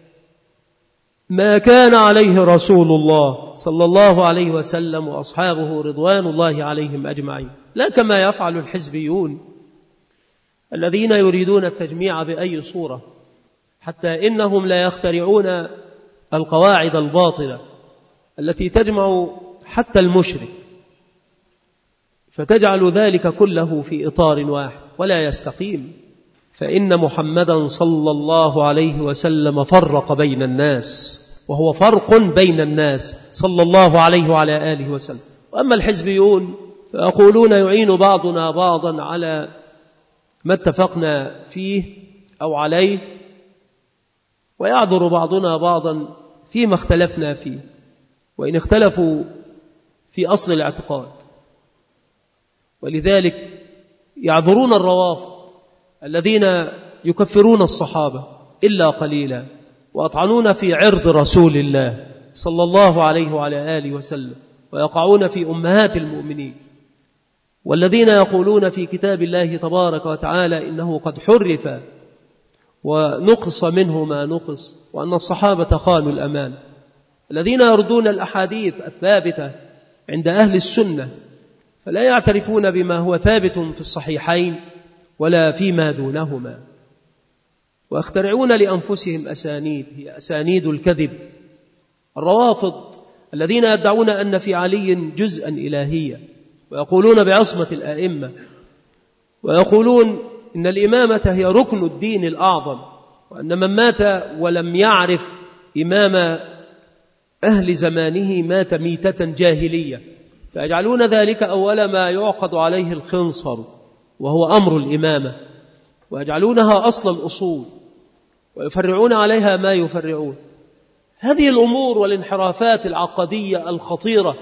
ما كان عليه رسول الله صلى الله عليه وسلم وأصحابه رضوان الله عليهم أجمعين، لا كما يفعل الحزبيون الذين يريدون التجميع بأي صورة، حتى إنهم لا يخترعون القواعد الباطلة التي تجمع حتى المشرك، فتجعل ذلك كله في إطار واحد ولا يستقيم. فإن محمدا صلى الله عليه وسلم فرق بين الناس، وهو فرق بين الناس صلى الله عليه وعلى آله وسلم. وأما الحزبيون فيقولون يعين بعضنا بعضا على ما اتفقنا فيه أو عليه، ويعذر بعضنا بعضا فيما اختلفنا فيه، وإن اختلفوا في أصل الاعتقاد. ولذلك يعذرون الروافض الذين يكفرون الصحابة إلا قليلا، ويطعنون في عرض رسول الله صلى الله عليه وعلى آله وسلم، ويقعون في أمهات المؤمنين، والذين يقولون في كتاب الله تبارك وتعالى إنه قد حرف ونقص منه ما نقص، وأن الصحابة خانوا الأمان. الذين يردون الأحاديث الثابتة عند أهل السنة فلا يعترفون بما هو ثابت في الصحيحين ولا فيما دونهما، ويخترعون لأنفسهم أسانيد هي أسانيد الكذب. الروافض الذين يدعون أن في علي جزءا إلهية، ويقولون بعصمة الآئمة، ويقولون إن الإمامة هي ركن الدين الأعظم، وأن من مات ولم يعرف إمام أهل زمانه مات ميتة جاهلية، فيجعلون ذلك أول ما يعقد عليه الخنصر وهو أمر الإمامة، ويجعلونها أصل الأصول، ويفرعون عليها ما يفرعون. هذه الأمور والانحرافات العقدية الخطيرة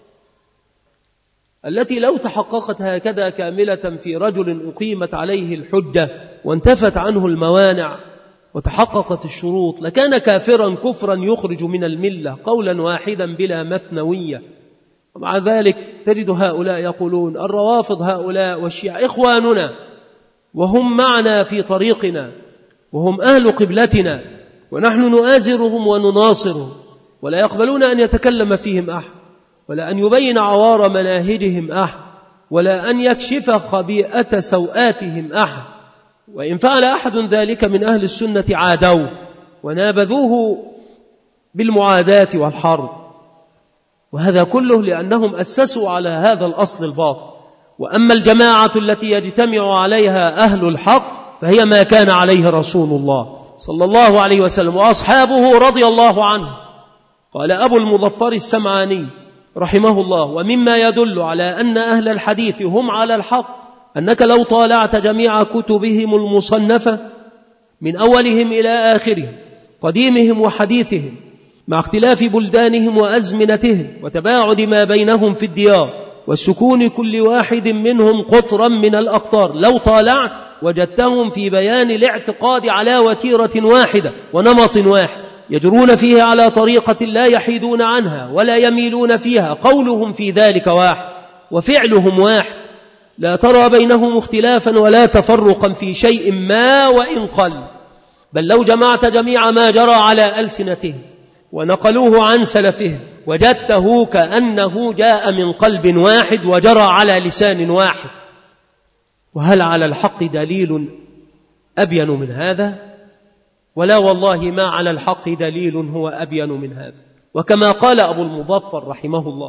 التي لو تحققت هكذا كاملة في رجل أقيمت عليه الحجة وانتفت عنه الموانع وتحققت الشروط لكان كافرا كفرا يخرج من الملة قولا واحدا بلا مثنوية. ومع ذلك تجد هؤلاء يقولون الروافض هؤلاء والشيعة إخواننا، وهم معنا في طريقنا، وهم أهل قبلتنا، ونحن نؤازرهم ونناصرهم، ولا يقبلون أن يتكلم فيهم أحد، ولا أن يبين عوار مناهجهم أحد، ولا أن يكشف خبيئة سوآتهم أحد. وإن فعل أحد ذلك من أهل السنة عادوه ونابذوه بالمعاداة والحرب، وهذا كله لأنهم أسسوا على هذا الأصل الباطل. وأما الجماعة التي يجتمع عليها أهل الحق فهي ما كان عليه رسول الله صلى الله عليه وسلم وأصحابه رضي الله عنه. قال أبو المظفر السمعاني رحمه الله: ومما يدل على أن أهل الحديث هم على الحق أنك لو طالعت جميع كتبهم المصنفة من أولهم إلى آخرهم، قديمهم وحديثهم، مع اختلاف بلدانهم وأزمنتهم وتباعد ما بينهم في الديار والسكون كل واحد منهم قطرا من الأقطار، لو طالعت وجدتهم في بيان الاعتقاد على وتيرة واحدة ونمط واحد، يجرون فيه على طريقة لا يحيدون عنها ولا يميلون فيها، قولهم في ذلك واحد وفعلهم واحد، لا ترى بينهم اختلافا ولا تفرقا في شيء ما وإن قل، بل لو جمعت جميع ما جرى على ألسنتهم ونقلوه عن سلفهم وجدته كأنه جاء من قلب واحد وجرى على لسان واحد. وهل على الحق دليل أبين من هذا؟ ولا والله ما على الحق دليل هو أبين من هذا. وكما قال أبو المظفر رحمه الله: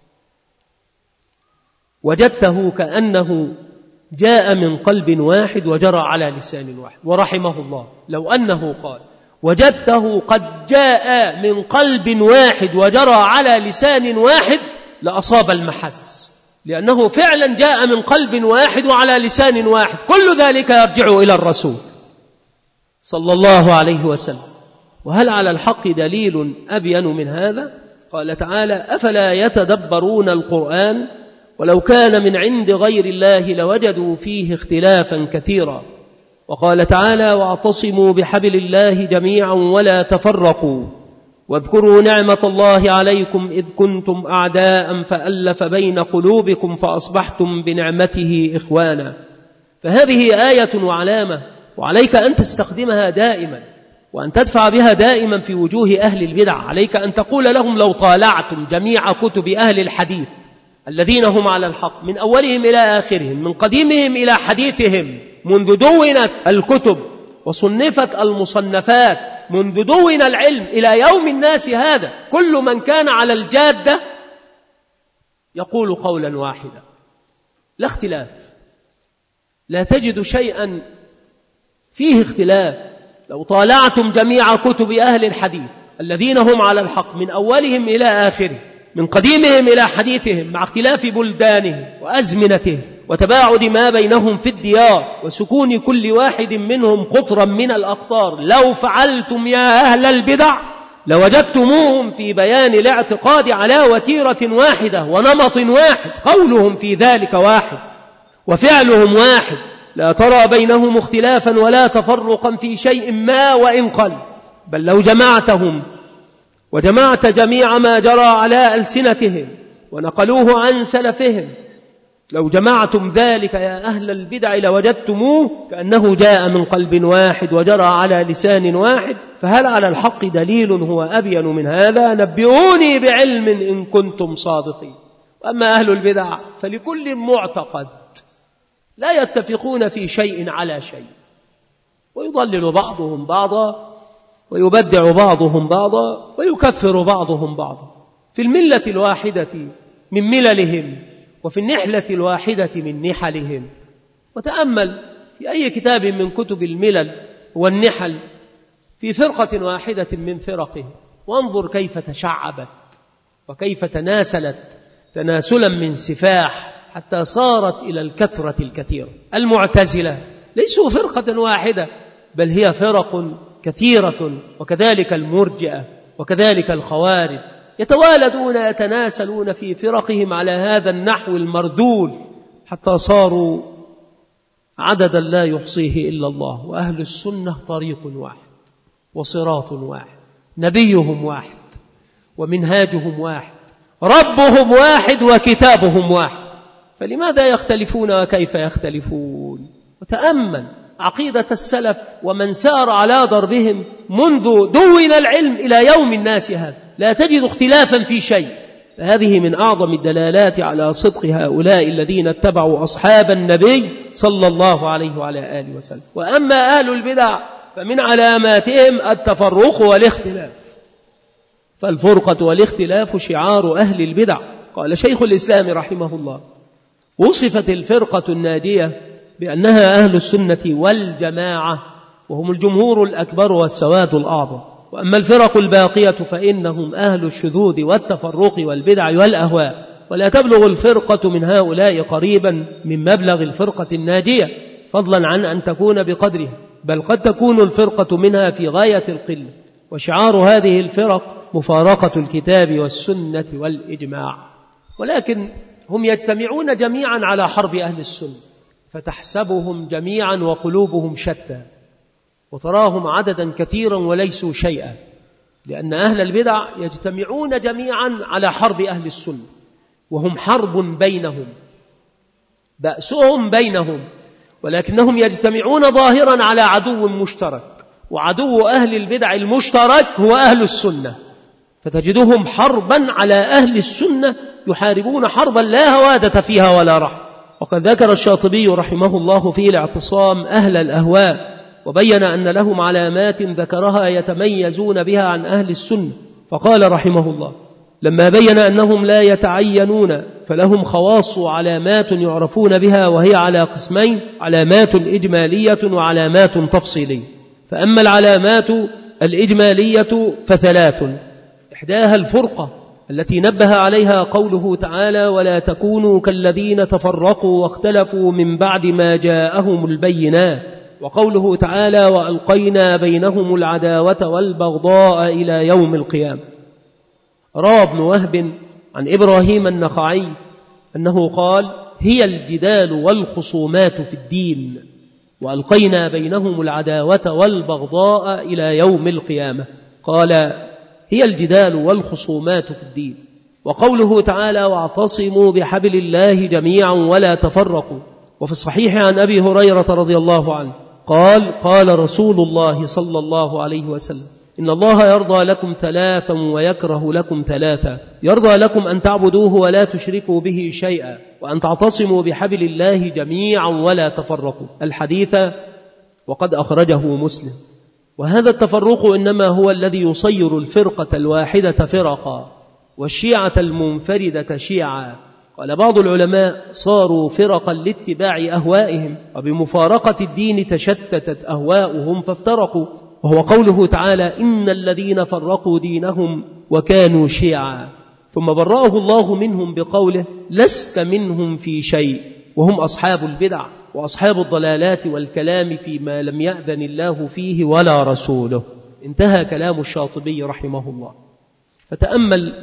وجدته كأنه جاء من قلب واحد وجرى على لسان واحد. ورحمه الله لو أنه قال وجدته قد جاء من قلب واحد وجرى على لسان واحد لأصاب المحز، لأنه فعلا جاء من قلب واحد وعلى لسان واحد، كل ذلك يرجع إلى الرسول صلى الله عليه وسلم. وهل على الحق دليل أبين من هذا؟ قال تعالى: أفلا يتدبرون القرآن ولو كان من عند غير الله لوجدوا فيه اختلافا كثيرا. وقال تعالى: واعتصموا بحبل الله جميعا ولا تفرقوا واذكروا نعمة الله عليكم إذ كنتم أعداء فألف بين قلوبكم فأصبحتم بنعمته إخوانا. فهذه آية وعلامة، وعليك أن تستخدمها دائما وأن تدفع بها دائما في وجوه أهل البدع. عليك أن تقول لهم: لو طالعتم جميع كتب أهل الحديث الذين هم على الحق من أولهم إلى آخرهم، من قديمهم إلى حديثهم، منذ دونت الكتب وصنفت المصنفات، منذ دون العلم إلى يوم الناس هذا، كل من كان على الجادة يقول قولا واحدا لا اختلاف، لا تجد شيئا فيه اختلاف. لو طالعتم جميع كتب أهل الحديث الذين هم على الحق من أولهم إلى آخرهم، من قديمهم إلى حديثهم، مع اختلاف بلدانهم وأزمنتهم وتباعد ما بينهم في الديار وسكون كل واحد منهم قطرا من الأقطار، لو فعلتم يا أهل البدع لوجدتموهم في بيان الاعتقاد على وتيرة واحدة ونمط واحد، قولهم في ذلك واحد وفعلهم واحد، لا ترى بينهم اختلافا ولا تفرقا في شيء ما وإن قل، بل لو جمعتهم وجمعت جميع ما جرى على ألسنتهم ونقلوه عن سلفهم، لو جمعتم ذلك يا أهل البدع لوجدتموه كأنه جاء من قلب واحد وجرى على لسان واحد. فهل على الحق دليل هو أبين من هذا؟ نبئوني بعلم إن كنتم صادقين. وأما أهل البدع فلكل معتقد لا يتفقون في شيء على شيء، ويضلل بعضهم بعضا ويبدع بعضهم بعضا ويكفر بعضهم بعضا في الملة الواحدة من مللهم وفي النحلة الواحدة من نحلهم. وتأمل في أي كتاب من كتب الملل والنحل في فرقة واحدة من فرقه، وانظر كيف تشعبت وكيف تناسلت تناسلا من سفاح حتى صارت إلى الكثرة الكثيرة. المعتزلة ليسوا فرقة واحدة، بل هي فرق كثيرة، وكذلك المرجئة وكذلك الخوارج، يتوالدون يتناسلون في فرقهم على هذا النحو المرذول حتى صاروا عددا لا يحصيه إلا الله. وأهل السنة طريق واحد وصراط واحد، نبيهم واحد ومنهاجهم واحد، ربهم واحد وكتابهم واحد، فلماذا يختلفون وكيف يختلفون؟ وتأمل عقيدة السلف ومن سار على ضربهم منذ دون العلم إلى يوم الناس هذا، لا تجد اختلافا في شيء. فهذه من أعظم الدلالات على صدق هؤلاء الذين اتبعوا أصحاب النبي صلى الله عليه وعلى آله وسلم. وأما أهل البدع فمن علاماتهم التفرق والاختلاف، فالفرقة والاختلاف شعار أهل البدع. قال شيخ الإسلام رحمه الله: وصفت الفرقة الناجية بأنها أهل السنة والجماعة وهم الجمهور الأكبر والسواد الأعظم. وأما الفرق الباقية فإنهم أهل الشذوذ والتفرق والبدع والأهواء، ولا تبلغ الفرقة من هؤلاء قريبا من مبلغ الفرقة الناجية، فضلا عن أن تكون بقدرها، بل قد تكون الفرقة منها في غاية القلة. وشعار هذه الفرق مفارقة الكتاب والسنة والإجماع. ولكن هم يجتمعون جميعا على حرب أهل السنة، فتحسبهم جميعا وقلوبهم شتى، وتراهم عددا كثيرا وليسوا شيئا، لأن أهل البدع يجتمعون جميعا على حرب أهل السنة، وهم حرب بينهم، بأسهم بينهم، ولكنهم يجتمعون ظاهرا على عدو مشترك، وعدو أهل البدع المشترك هو أهل السنة، فتجدهم حربا على أهل السنة يحاربون حربا لا هوادة فيها ولا رحم. وقد ذكر الشاطبي رحمه الله في الاعتصام أهل الأهواء، وبين أن لهم علامات ذكرها يتميزون بها عن أهل السنة، فقال رحمه الله: لما بين أنهم لا يتعينون فلهم خواص وعلامات يعرفون بها، وهي على قسمين: علامات إجمالية وعلامات تفصيلية. فأما العلامات الإجمالية فثلاث، إحداها الفرقة التي نبه عليها قوله تعالى: ولا تكونوا كالذين تفرقوا واختلفوا من بعد ما جاءهم البينات، وقوله تعالى: وألقينا بينهم العداوة والبغضاء إلى يوم القيامة. روى ابن وهب عن إبراهيم النخعي أنه قال: هي الجدال والخصومات في الدين، وألقينا بينهم العداوة والبغضاء إلى يوم القيامة. قال: هي الجدال والخصومات في الدين. وقوله تعالى: واعتصموا بحبل الله جميعا ولا تفرقوا. وفي الصحيح عن أبي هريرة رضي الله عنه قال: قال رسول الله صلى الله عليه وسلم: إن الله يرضى لكم ثلاثا ويكره لكم ثلاثا: يرضى لكم أن تعبدوه ولا تشركوا به شيئا، وأن تعتصموا بحبل الله جميعا ولا تفرقوا. الحديث وقد أخرجه مسلم. وهذا التفرق إنما هو الذي يصير الفرقة الواحدة فرقا، والشيعة المنفردة شيعا. قال بعض العلماء: صاروا فرقا لاتباع أهوائهم، وبمفارقة الدين تشتتت أهواؤهم فافترقوا. وهو قوله تعالى: إن الذين فرقوا دينهم وكانوا شيعا. ثم برأه الله منهم بقوله: لست منهم في شيء، وهم أصحاب البدع وأصحاب الضلالات والكلام فيما لم يأذن الله فيه ولا رسوله. انتهى كلام الشاطبي رحمه الله. فتأمل: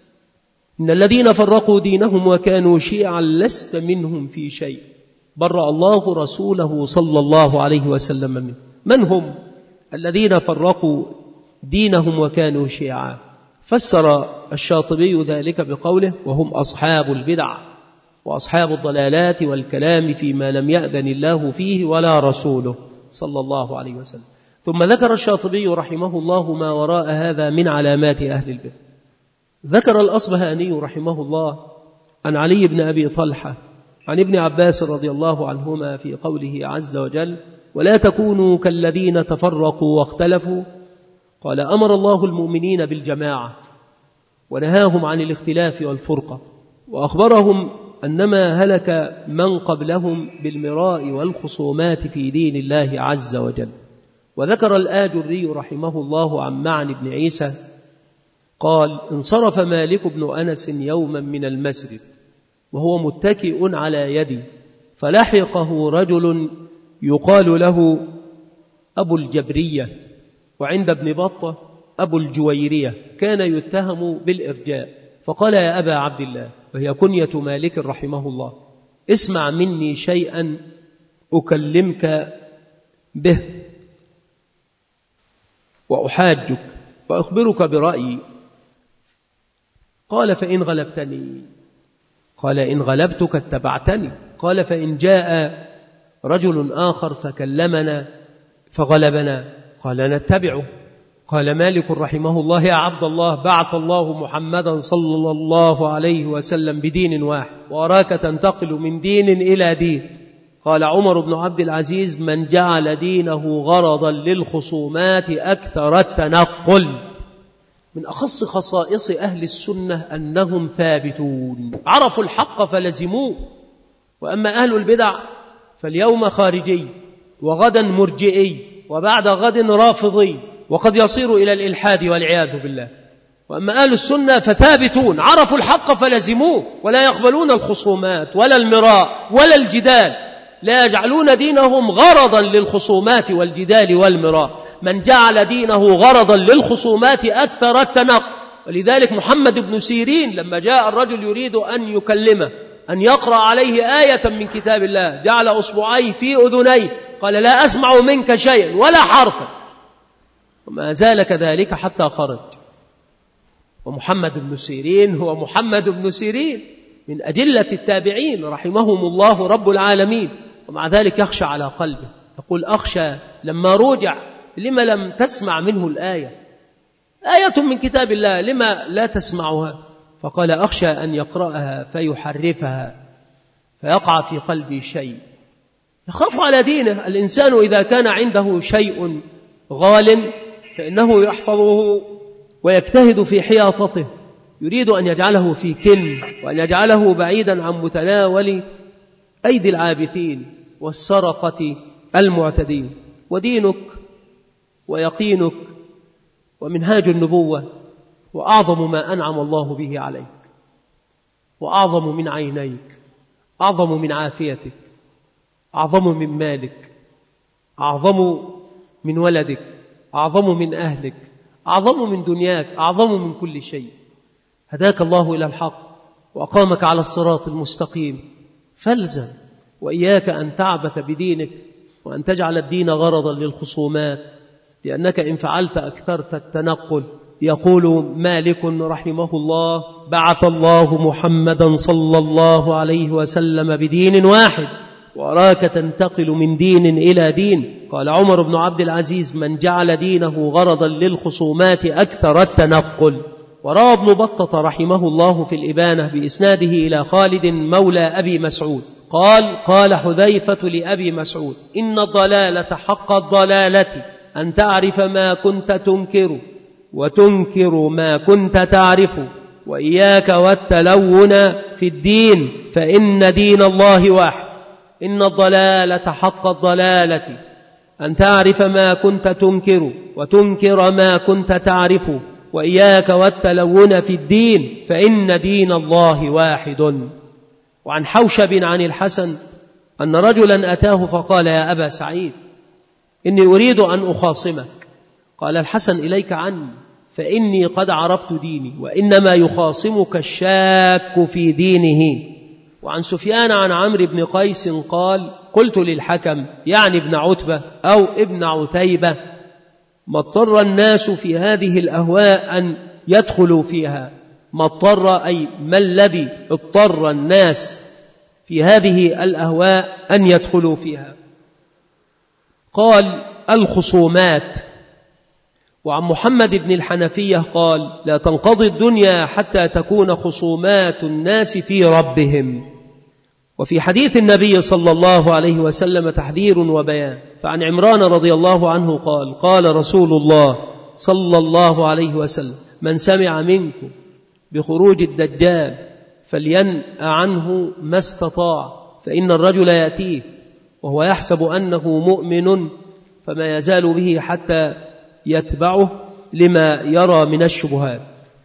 إن الذين فرقوا دينهم وكانوا شيعا لست منهم في شيء، برأ الله رسوله صلى الله عليه وسلم منه. من هم الذين فرقوا دينهم وكانوا شيعا؟ فسر الشاطبي ذلك بقوله: وهم أصحاب البدع وأصحاب الضلالات والكلام فيما لم يأذن الله فيه ولا رسوله صلى الله عليه وسلم. ثم ذكر الشاطبي رحمه الله ما وراء هذا من علامات أهل البدع. ذكر الأصبهاني رحمه الله عن علي بن أبي طلحة عن ابن عباس رضي الله عنهما في قوله عز وجل: ولا تكونوا كالذين تفرقوا واختلفوا. قال: أمر الله المؤمنين بالجماعة ونهاهم عن الاختلاف والفرقة، وأخبرهم أنما هلك من قبلهم بالمراء والخصومات في دين الله عز وجل. وذكر الآجري رحمه الله عن معن بن عيسى قال: انصرف مالك بن أنس يوما من المسجد وهو متكئ على يدي، فلحقه رجل يقال له أبو الجبرية، وعند ابن بطة أبو الجويرية، كان يتهم بالإرجاء، فقال: يا أبا عبد الله، وهي كنية مالك رحمه الله، اسمع مني شيئا أكلمك به وأحاجك وأخبرك برأيي. قال: فإن غلبتني. قال: إن غلبتك اتبعتني. قال: فإن جاء رجل آخر فكلمنا فغلبنا. قال: نتبعه. قال مالك رحمه الله: يا عبد الله، بعث الله محمدا صلى الله عليه وسلم بدين واحد، وأراك تنتقل من دين إلى دين. قال عمر بن عبد العزيز: من جعل دينه غرضا للخصومات أكثر التنقل. من أخص خصائص أهل السنة أنهم ثابتون، عرفوا الحق فلزموه. وأما أهل البدع فاليوم خارجي، وغدا مرجئي، وبعد غد رافضي، وقد يصير إلى الإلحاد والعياذ بالله. وأما أهل السنة فثابتون، عرفوا الحق فلزموه، ولا يقبلون الخصومات ولا المراء ولا الجدال، لا يجعلون دينهم غرضا للخصومات والجدال والمراء. من جعل دينه غرضا للخصومات أكثر التنقل. ولذلك محمد بن سيرين لما جاء الرجل يريد أن يكلمه، أن يقرأ عليه آية من كتاب الله، جعل أصبعيه في أذنيه، قال لا أسمع منك شيئا ولا حرفا، وما زال كذلك حتى خرج. ومحمد بن سيرين هو محمد بن سيرين من أجلة التابعين رحمهم الله رب العالمين، ومع ذلك يخشى على قلبه، يقول أخشى لما رجع لما لم تسمع منه الآية، آية من كتاب الله لما لا تسمعها؟ فقال أخشى أن يقرأها فيحرفها فيقع في قلبي شيء. يخاف على دينه. الإنسان إذا كان عنده شيء غال فإنه يحفظه ويجتهد في حياطته، يريد أن يجعله في كن، وأن يجعله بعيدا عن متناول أيدي العابثين والسرقة المعتدين. ودينك ويقينك ومنهاج النبوة وأعظم ما أنعم الله به عليك، وأعظم من عينيك، أعظم من عافيتك، أعظم من مالك، أعظم من ولدك، أعظم من أهلك، أعظم من دنياك، أعظم من كل شيء. هداك الله إلى الحق وأقامك على الصراط المستقيم، فالزم، وإياك أن تعبث بدينك وأن تجعل الدين غرضا للخصومات، لأنك إن فعلت أكثرت التنقل. يقول مالك رحمه الله: بعث الله محمدا صلى الله عليه وسلم بدين واحد وأراك تنتقل من دين إلى دين. قال عمر بن عبد العزيز: من جعل دينه غرضا للخصومات أكثر التنقل. وروى ابن بطة رحمه الله في الإبانة بإسناده إلى خالد مولى أبي مسعود قال: قال حذيفة لأبي مسعود: إن الضلالة حق الضلالة أن تعرف ما كنت تنكر وتنكر ما كنت تعرف، وإياك والتلون في الدين فإن دين الله واحد. إن الضلالة حق الضلالة أن تعرف ما كنت تنكر وتنكر ما كنت تعرف، وإياك والتلون في الدين فإن دين الله واحد. وعن حوشب عن الحسن أن رجلا أتاه فقال: يا أبا سعيد، إني أريد أن أخاصمك. قال الحسن: إليك عني، فإني قد عرفت ديني، وإنما يخاصمك الشاك في دينه. وعن سفيان عن عمرو بن قيس قال: قلت للحكم يعني ابن عتبة أو ابن عتيبة: ما اضطر الناس في هذه الأهواء أن يدخلوا فيها؟ ما اضطر أي ما الذي اضطر الناس في هذه الأهواء أن يدخلوا فيها؟ قال: الخصومات. وعن محمد بن الحنفية قال: لا تنقضي الدنيا حتى تكون خصومات الناس في ربهم. وفي حديث النبي صلى الله عليه وسلم تحذير وبيان. فعن عمران رضي الله عنه قال: قال رسول الله صلى الله عليه وسلم: من سمع منكم بخروج الدجال فلينأ عنه ما استطاع، فإن الرجل يأتيه وهو يحسب أنه مؤمن فما يزال به حتى يتبعه لما يرى من الشبهات.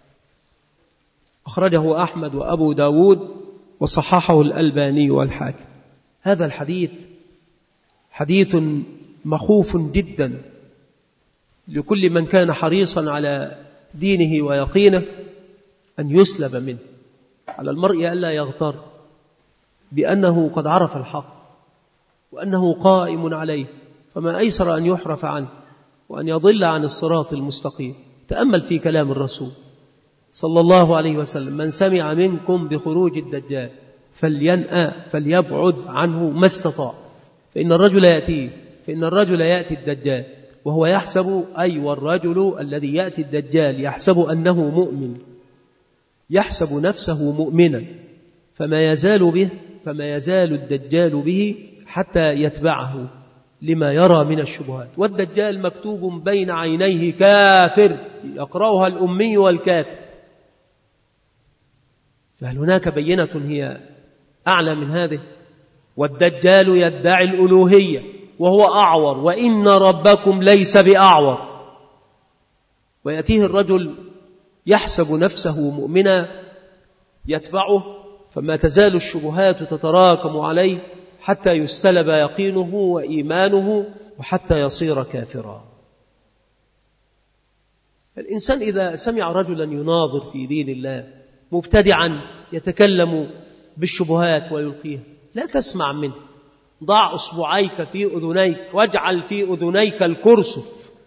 أخرجه أحمد وأبو داود وصححه الألباني والحاكم. هذا الحديث حديث مخوف جدا لكل من كان حريصا على دينه ويقينه أن يسلب منه. على المرء ألا يغتر بأنه قد عرف الحق وأنه قائم عليه، فما أيسر أن يحرف عنه وأن يضل عن الصراط المستقيم. تأمل في كلام الرسول صلى الله عليه وسلم: من سمع منكم بخروج الدجال فلينأ فليبعد عنه ما استطاع، فإن الرجل يأتي فإن الرجل يأتي الدجال وهو يحسب، أي والرجل الذي يأتي الدجال يحسب أنه مؤمن، يحسب نفسه مؤمنا، فما يزال به فما يزال الدجال به حتى يتبعه لما يرى من الشبهات. والدجال مكتوب بين عينيه كافر يقرأها الأمي والكاتب، فهل هناك بينة هي أعلى من هذه؟ والدجال يدعي الألوهية وهو أعور وإن ربكم ليس بأعور. ويأتيه الرجل يحسب نفسه مؤمنا يتبعه، فما تزال الشبهات تتراكم عليه حتى يستلب يقينه وإيمانه وحتى يصير كافرا. الإنسان إذا سمع رجلا يناظر في دين الله مبتدعا يتكلم بالشبهات ويلقيها، لا تسمع منه، ضع أصبعيك في أذنيك واجعل في أذنيك الكرسف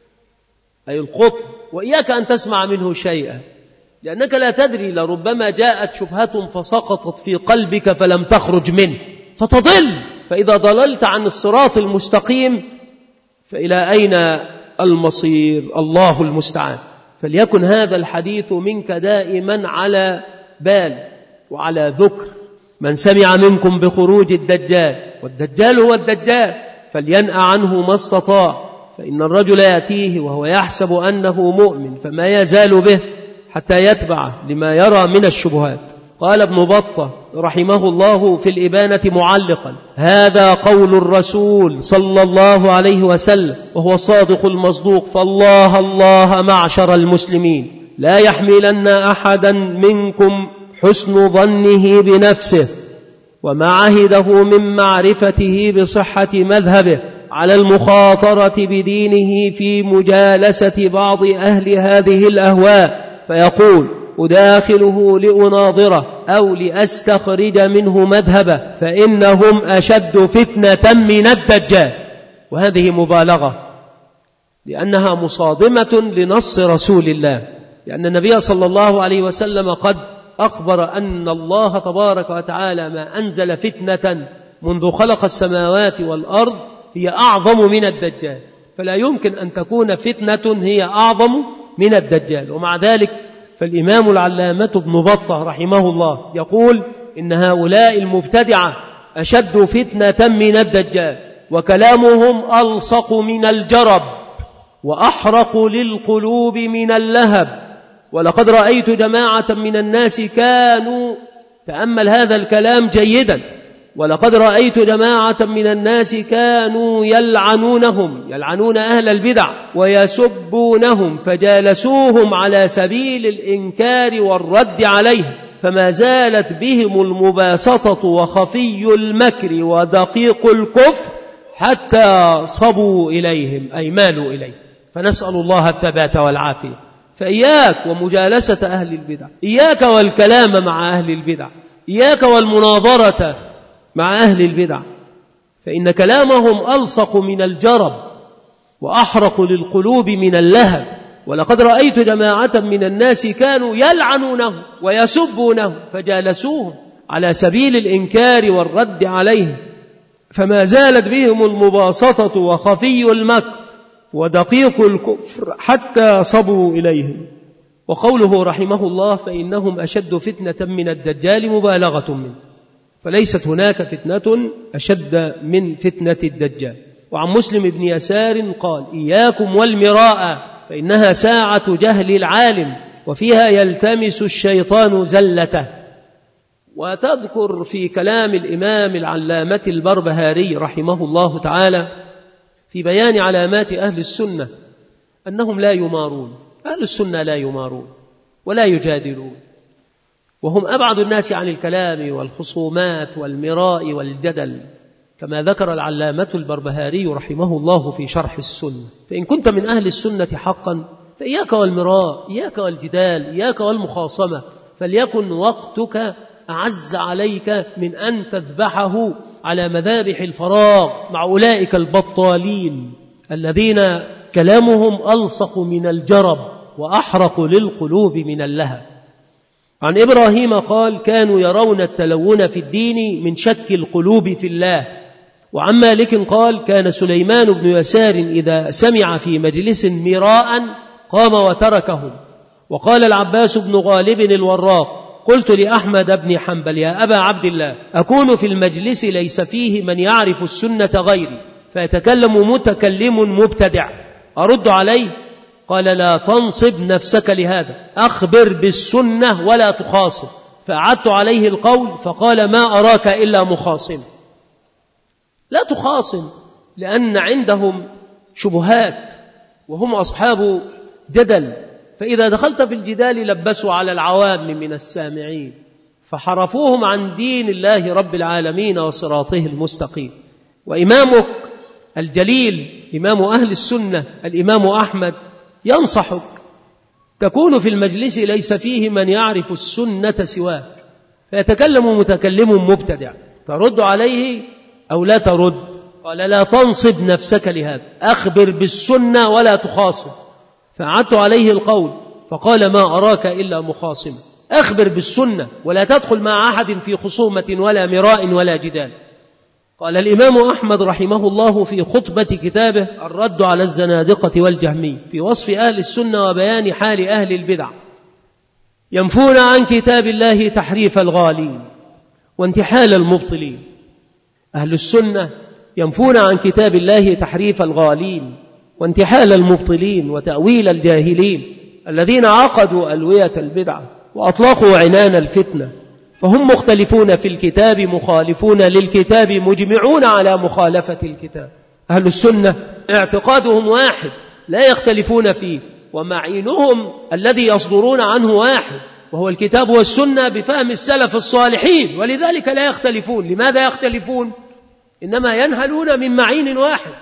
أي القطب، وإياك أن تسمع منه شيئا، لأنك لا تدري، لربما جاءت شبهة فسقطت في قلبك فلم تخرج منه فتضل. فإذا ضللت عن الصراط المستقيم فإلى أين المصير؟ الله المستعان. فليكن هذا الحديث منك دائما على بال وعلى ذكر. من سمع منكم بخروج الدجال، والدجال هو الدجال، فلينأ عنه ما استطاع، فإن الرجل يأتيه وهو يحسب أنه مؤمن فما يزال به حتى يتبعه لما يرى من الشبهات. قال ابن بطة رحمه الله في الإبانة معلقا: هذا قول الرسول صلى الله عليه وسلم وهو الصادق المصدوق، فالله الله معشر المسلمين لا يحملن أحدا منكم حسن ظنه بنفسه وما عهده من معرفته بصحة مذهبه على المخاطرة بدينه في مجالسة بعض أهل هذه الأهواء، فيقول أداخله لأناظره أو لأستخرج منه مذهبه فإنهم أشد فتنة من الدجال. وهذه مبالغة لأنها مصادمة لنص رسول الله، لأن النبي صلى الله عليه وسلم قد أخبر أن الله تبارك وتعالى ما أنزل فتنة منذ خلق السماوات والأرض هي أعظم من الدجال، فلا يمكن أن تكون فتنة هي أعظم من الدجال. ومع ذلك فالإمام العلامة ابن بطة رحمه الله يقول إن هؤلاء المبتدعة أشد فتنة من الدجال، وكلامهم ألصق من الجرب وأحرق للقلوب من اللهب. ولقد رأيت جماعة من الناس كانوا، تأمل هذا الكلام جيدا، ولقد رأيت جماعة من الناس كانوا يلعنونهم، يلعنون أهل البدع ويسبونهم، فجالسوهم على سبيل الإنكار والرد عليهم، فما زالت بهم المباسطة وخفي المكر ودقيق الكفر حتى صبوا إليهم أي مالوا إليه. فنسأل الله الثبات والعافية. فإياك ومجالسة أهل البدع، إياك والكلام مع أهل البدع، إياك والمناظرة مع أهل البدع، فإن كلامهم ألصق من الجرب وأحرق للقلوب من اللهب. ولقد رأيت جماعة من الناس كانوا يلعنونه ويسبونه، فجالسوهم على سبيل الإنكار والرد عليهم، فما زالت بهم المباسطة وخفي المكر ودقيق الكفر حتى صبوا إليهم. وقوله رحمه الله فإنهم أشد فتنة من الدجال مبالغة منه، فليست هناك فتنة أشد من فتنة الدجال. وعن مسلم بن يسار قال: إياكم والمراء فإنها ساعة جهل العالم وفيها يلتمس الشيطان زلته. وتذكر في كلام الإمام العلامة البربهاري رحمه الله تعالى في بيان علامات أهل السنة أنهم لا يمارون، أهل السنة لا يمارون ولا يجادلون، وهم أبعد الناس عن الكلام والخصومات والمراء والجدل، كما ذكر العلامة البربهاري رحمه الله في شرح السنة. فإن كنت من أهل السنة حقا فإياك والمراء، إياك والجدال، إياك والمخاصمة، فليكن وقتك أعز عليك من أن تذبحه على مذابح الفراغ مع أولئك البطالين الذين كلامهم ألصق من الجرب وأحرق للقلوب من اللهب. عن إبراهيم قال: كانوا يرون التلون في الدين من شك القلوب في الله. وعن مالك قال: كان سليمان بن يسار إذا سمع في مجلس مراء قام وتركهم. وقال العباس بن غالب الوراق: قلت لأحمد بن حنبل: يا أبا عبد الله، أكون في المجلس ليس فيه من يعرف السنة غيري فيتكلم متكلم مبتدع، أرد عليه؟ قال: لا تنصب نفسك لهذا، أخبر بالسنة ولا تخاصم. فأعدت عليه القول فقال: ما أراك إلا مخاصم. لا تخاصم، لأن عندهم شبهات وهم أصحاب جدل، فإذا دخلت في الجدال لبسوا على العوام من السامعين فحرفوهم عن دين الله رب العالمين وصراطه المستقيم. وإمامك الجليل إمام أهل السنة الإمام أحمد ينصحك، تكون في المجلس ليس فيه من يعرف السنة سواك، فيتكلم متكلم مبتدع ترد عليه أو لا ترد؟ قال لا تنصب نفسك لهذا، أخبر بالسنة ولا تخاصم. فأعدت عليه القول فقال ما أراك إلا مخاصما، أخبر بالسنة ولا تدخل مع أحد في خصومة ولا مراء ولا جدال. قال الإمام أحمد رحمه الله في خطبة كتابه الرد على الزنادقة والجهمي في وصف أهل السنة وبيان حال أهل البدع: ينفون عن كتاب الله تحريف الغالين وانتحال المبطلين. أهل السنة ينفون عن كتاب الله تحريف الغالين وانتحال المبطلين وتأويل الجاهلين الذين عقدوا ألوية البدعة وأطلقوا عنان الفتنة، فهم مختلفون في الكتاب مخالفون للكتاب مجمعون على مخالفة الكتاب. أهل السنة اعتقادهم واحد لا يختلفون فيه، ومعينهم الذي يصدرون عنه واحد وهو الكتاب والسنة بفهم السلف الصالحين، ولذلك لا يختلفون. لماذا يختلفون؟ إنما ينهلون من معين واحد،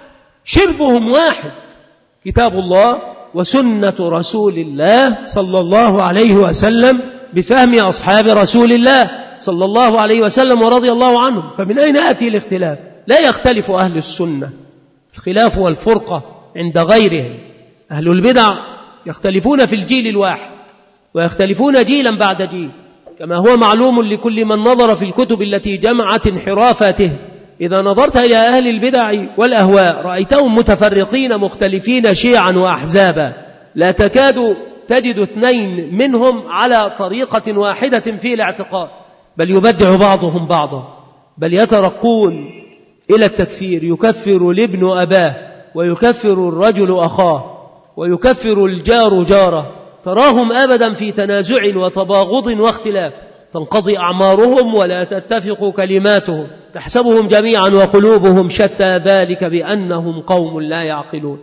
شربهم واحد، كتاب الله وسنة رسول الله صلى الله عليه وسلم بفهم أصحاب رسول الله صلى الله عليه وسلم ورضي الله عنهم. فمن أين يأتي الاختلاف؟ لا يختلف أهل السنة، الخلاف والفرقة عند غيرهم. أهل البدع يختلفون في الجيل الواحد ويختلفون جيلا بعد جيل، كما هو معلوم لكل من نظر في الكتب التي جمعت انحرافاته. إذا نظرت إلى أهل البدع والأهواء رأيتهم متفرقين مختلفين شيعا وأحزابا، لا تكاد تجد اثنين منهم على طريقة واحدة في الاعتقاد، بل يبدع بعضهم بعضا، بل يترقون إلى التكفير. يكفر الابن أباه ويكفر الرجل أخاه ويكفر الجار جاره، تراهم أبدا في تنازع وتباغض واختلاف، تنقضي أعمارهم ولا تتفق كلماتهم، تحسبهم جميعا وقلوبهم شتى، ذلك بأنهم قوم لا يعقلون.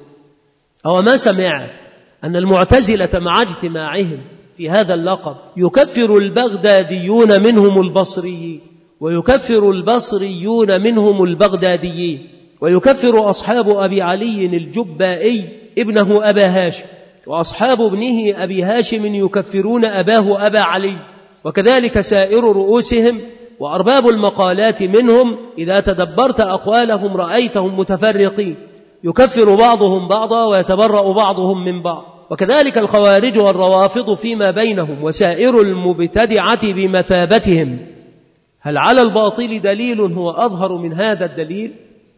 أو ما سمعت أن المعتزلة مع اجتماعهم في هذا اللقب يكفر البغداديون منهم البصريين، ويكفر البصريون منهم البغداديين، ويكفر أصحاب أبي علي الجبائي ابنه أبا هاشم، وأصحاب ابنه أبي هاشم يكفرون أباه أبا علي، وكذلك سائر رؤوسهم وأرباب المقالات منهم. إذا تدبرت أقوالهم رأيتهم متفرقين، يكفر بعضهم بعضا ويتبرأ بعضهم من بعض. وكذلك الخوارج والروافض فيما بينهم، وسائر المبتدعة بمثابتهم. هل على الباطل دليل هو أظهر من هذا الدليل؟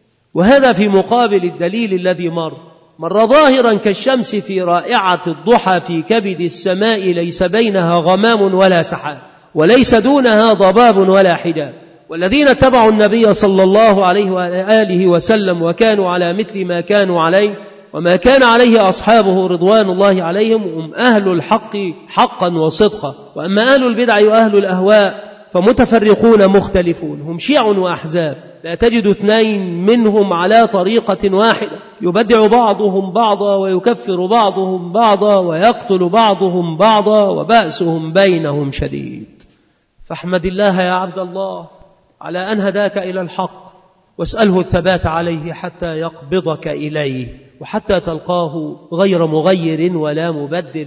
وهذا في مقابل الدليل الذي مر مر ظاهرا كالشمس في رائعة الضحى في كبد السماء، ليس بينها غمام ولا سحاب، وليس دونها ضباب ولا حجاب. والذين اتبعوا النبي صلى الله عليه وآله وسلم وكانوا على مثل ما كانوا عليه وما كان عليه أصحابه رضوان الله عليهم هم أهل الحق حقا وصدقا. وأما أهل البدع وأهل الأهواء فمتفرقون مختلفون، هم شيع وأحزاب، لا تجد اثنين منهم على طريقة واحدة، يبدع بعضهم بعضا ويكفر بعضهم بعضا ويقتل بعضهم بعضا، وبأسهم بينهم شديد. فاحمد الله يا عبد الله على أن هداك إلى الحق، واسأله الثبات عليه حتى يقبضك إليه، وحتى تلقاه غير مغير ولا مبدل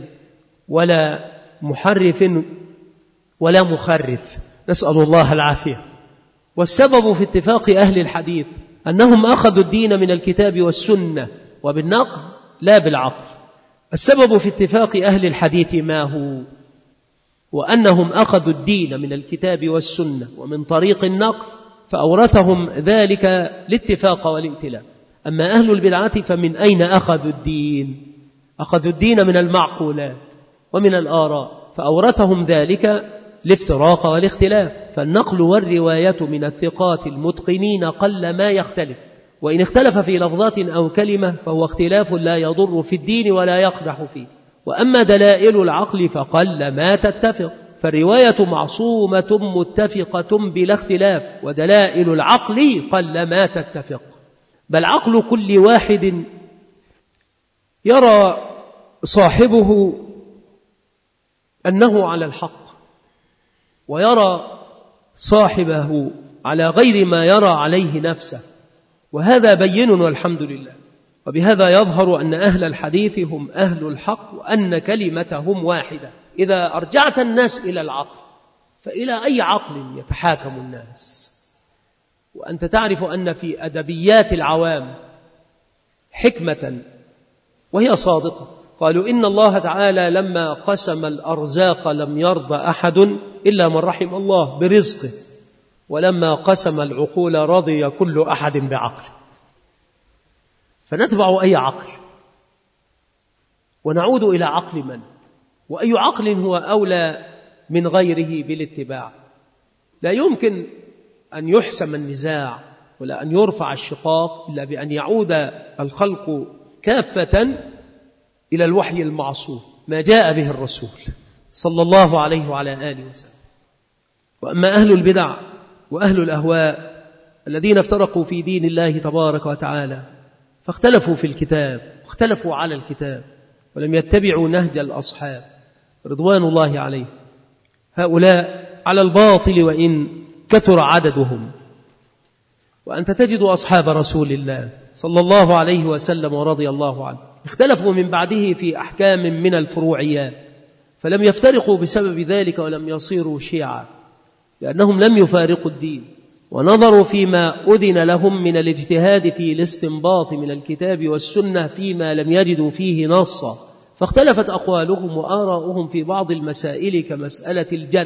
ولا محرف ولا مخرف، نسأل الله العافية. والسبب في اتفاق أهل الحديث أنهم أخذوا الدين من الكتاب والسنة وبالنقل لا بالعقل. السبب في اتفاق أهل الحديث ما هو؟ وأنهم أخذوا الدين من الكتاب والسنة ومن طريق النقل، فأورثهم ذلك الاتفاق والائتلاف. أما أهل البدعة فمن أين أخذوا الدين؟ أخذوا الدين من المعقولات ومن الآراء، فأورثهم ذلك الافتراق والاختلاف. فالنقل والرواية من الثقات المتقنين قل ما يختلف، وإن اختلف في لفظات أو كلمة فهو اختلاف لا يضر في الدين ولا يقدح فيه. وأما دلائل العقل فقل ما تتفق، فالرواية معصومة متفقة بلا اختلاف، ودلائل العقل قل ما تتفق. بل عقل كل واحد يرى صاحبه أنه على الحق، ويرى صاحبه على غير ما يرى عليه نفسه، وهذا بين والحمد لله. وبهذا يظهر أن أهل الحديث هم أهل الحق، وأن كلمتهم واحدة. إذا أرجعت الناس إلى العقل، فإلى أي عقل يتحاكم الناس؟ وأنت تعرف أن في أدبيات العوام حكمة وهي صادقة. قالوا إن الله تعالى لما قسم الأرزاق لم يرضى أحد إلا من رحم الله برزقه، ولما قسم العقول رضي كل أحد بعقله. فنتبع أي عقل ونعود إلى عقل من؟ وأي عقل هو أولى من غيره بالاتباع؟ لا يمكن أن يحسم النزاع ولا أن يرفع الشقاق إلا بأن يعود الخلق كافة إلى الوحي المعصوم، ما جاء به الرسول صلى الله عليه وعلى آله وسلم. وأما أهل البدع وأهل الأهواء الذين افترقوا في دين الله تبارك وتعالى، فاختلفوا في الكتاب واختلفوا على الكتاب ولم يتبعوا نهج الأصحاب رضوان الله عليه، هؤلاء على الباطل وإن كثر عددهم. وأنت تجد أصحاب رسول الله صلى الله عليه وسلم ورضي الله عنه اختلفوا من بعده في أحكام من الفروعيات، فلم يفترقوا بسبب ذلك ولم يصيروا شيعا، لأنهم لم يفارقوا الدين ونظروا فيما أذن لهم من الاجتهاد في الاستنباط من الكتاب والسنة فيما لم يجدوا فيه نصا، فاختلفت أقوالهم وآراؤهم في بعض المسائل كمسألة الجد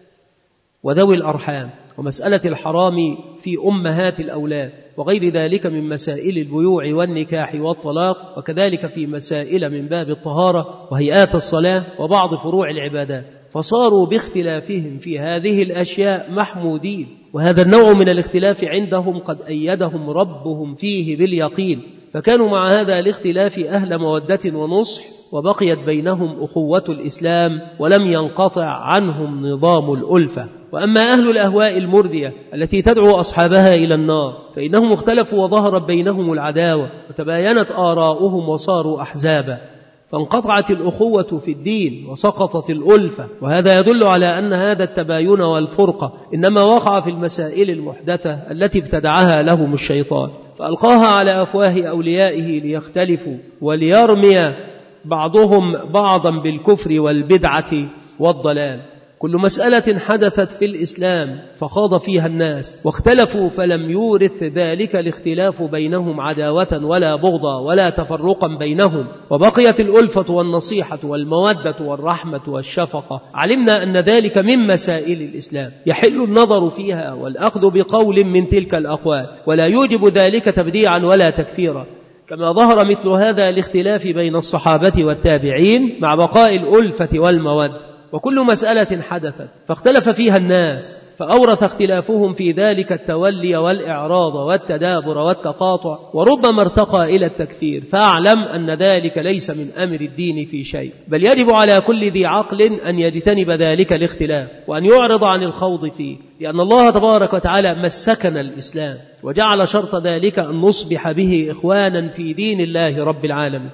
وذوي الأرحام، ومسألة الحرام في أمهات الأولاد، وغير ذلك من مسائل البيوع والنكاح والطلاق، وكذلك في مسائل من باب الطهارة وهيئات الصلاة وبعض فروع العبادات. فصاروا باختلافهم في هذه الأشياء محمودين، وهذا النوع من الاختلاف عندهم قد أيدهم ربهم فيه باليقين، فكانوا مع هذا الاختلاف أهل مودة ونصح، وبقيت بينهم أخوة الإسلام ولم ينقطع عنهم نظام الألفة. وأما أهل الأهواء المردية التي تدعو أصحابها إلى النار، فإنهم اختلفوا وظهرت بينهم العداوة وتباينت آراؤهم وصاروا أحزابا، فانقطعت الأخوة في الدين وسقطت الألفة. وهذا يدل على أن هذا التباين والفرقة إنما وقع في المسائل المحدثة التي ابتدعها لهم الشيطان، فألقاها على أفواه أوليائه ليختلفوا وليرمي بعضهم بعضا بالكفر والبدعة والضلال. كل مسألة حدثت في الإسلام فخاض فيها الناس واختلفوا، فلم يورث ذلك الاختلاف بينهم عداوة ولا بغضا ولا تفرقا بينهم، وبقيت الألفة والنصيحة والمودة والرحمة والشفقة. علمنا أن ذلك من مسائل الإسلام يحل النظر فيها والأخذ بقول من تلك الأقوال، ولا يوجب ذلك تبديعا ولا تكفيرا، كما ظهر مثل هذا الاختلاف بين الصحابة والتابعين مع بقاء الألفة والمودة. وكل مسألة حدثت فاختلف فيها الناس فأورث اختلافهم في ذلك التولي والإعراض والتدابر والتقاطع، وربما ارتقى إلى التكفير. فاعلم أن ذلك ليس من أمر الدين في شيء، بل يجب على كل ذي عقل أن يجتنب ذلك الاختلاف وأن يعرض عن الخوض فيه، لأن الله تبارك وتعالى مسكنا الإسلام وجعل شرط ذلك أن نصبح به إخوانا في دين الله رب العالمين.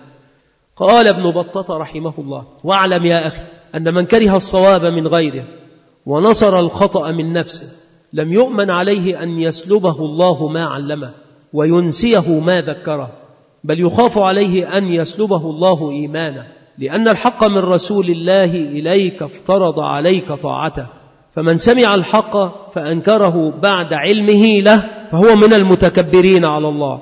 قال ابن بطة رحمه الله: واعلم يا أخي أن من كره الصواب من غيره ونصر الخطأ من نفسه لم يؤمن عليه أن يسلبه الله ما علمه وينسيه ما ذكره، بل يخاف عليه أن يسلبه الله إيمانه، لأن الحق من رسول الله إليك افترض عليك طاعته، فمن سمع الحق فأنكره بعد علمه له فهو من المتكبرين على الله،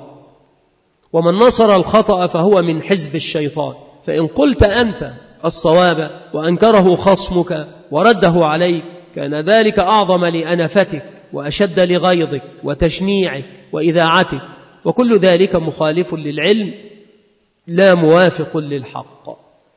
ومن نصر الخطأ فهو من حزب الشيطان. فإن قلت أنت الصواب وأنكره خصمك ورده عليك كان ذلك أعظم لأنفتك وأشد لغيظك وتشنيعك وإذاعتك، وكل ذلك مخالف للعلم لا موافق للحق.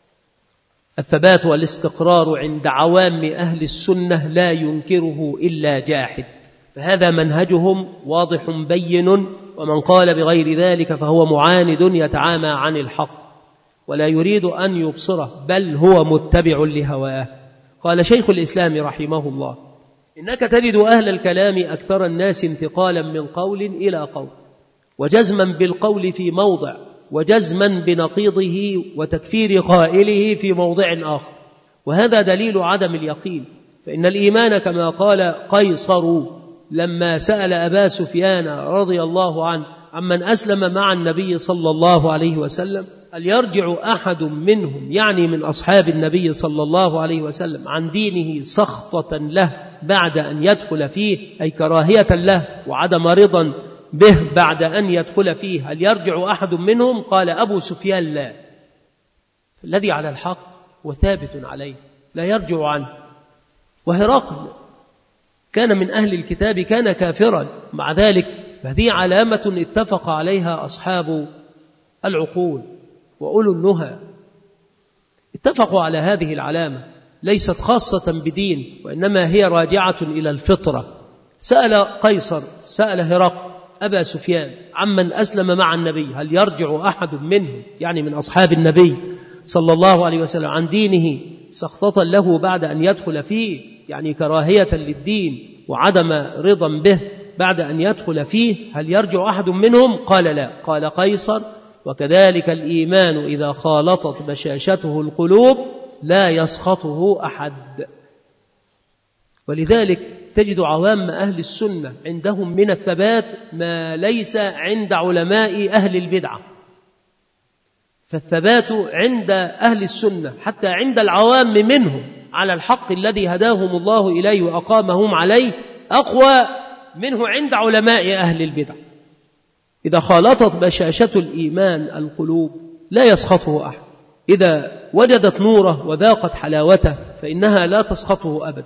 الثبات والاستقرار عند عوام أهل السنة لا ينكره إلا جاحد، فهذا منهجهم واضح بين، ومن قال بغير ذلك فهو معاند يتعامى عن الحق ولا يريد أن يبصره، بل هو متبع لهواه. قال شيخ الإسلام رحمه الله: إنك تجد أهل الكلام أكثر الناس انتقالا من قول إلى قول، وجزما بالقول في موضع وجزما بنقيضه وتكفير قائله في موضع آخر، وهذا دليل عدم اليقين. فإن الإيمان كما قال قيصر لما سأل أبا سفيان رضي الله عنه عمن أسلم مع النبي صلى الله عليه وسلم: هل يرجع أحد منهم يعني من أصحاب النبي صلى الله عليه وسلم عن دينه سخطة له بعد أن يدخل فيه، أي كراهية له وعدم رضا به بعد أن يدخل فيه، هل يرجع أحد منهم؟ قال أبو سفيان: لا. الذي على الحق وثابت عليه لا يرجع عنه. وهرقل كان من أهل الكتاب، كان كافرا، مع ذلك هذه علامة اتفق عليها أصحاب العقول وأولو النهى، اتفقوا على هذه العلامة، ليست خاصة بدين وإنما هي راجعة إلى الفطرة. سأل قيصر سأل هرقل أبا سفيان عمن أسلم مع النبي: هل يرجع أحد منهم يعني من أصحاب النبي صلى الله عليه وسلم عن دينه سخطة له بعد أن يدخل فيه، يعني كراهية للدين وعدم رضا به بعد أن يدخل فيه، هل يرجع أحد منهم؟ قال: لا. قال قيصر: وكذلك الإيمان إذا خالطت بشاشته القلوب لا يسخطه أحد. ولذلك تجد عوام أهل السنة عندهم من الثبات ما ليس عند علماء أهل البدعة. فالثبات عند أهل السنة حتى عند العوام منهم على الحق الذي هداهم الله إليه وأقامهم عليه أقوى منه عند علماء أهل البدع. إذا خالطت بشاشة الإيمان القلوب لا يسخطه أحد، إذا وجدت نوره وذاقت حلاوته فإنها لا تسخطه أبدا.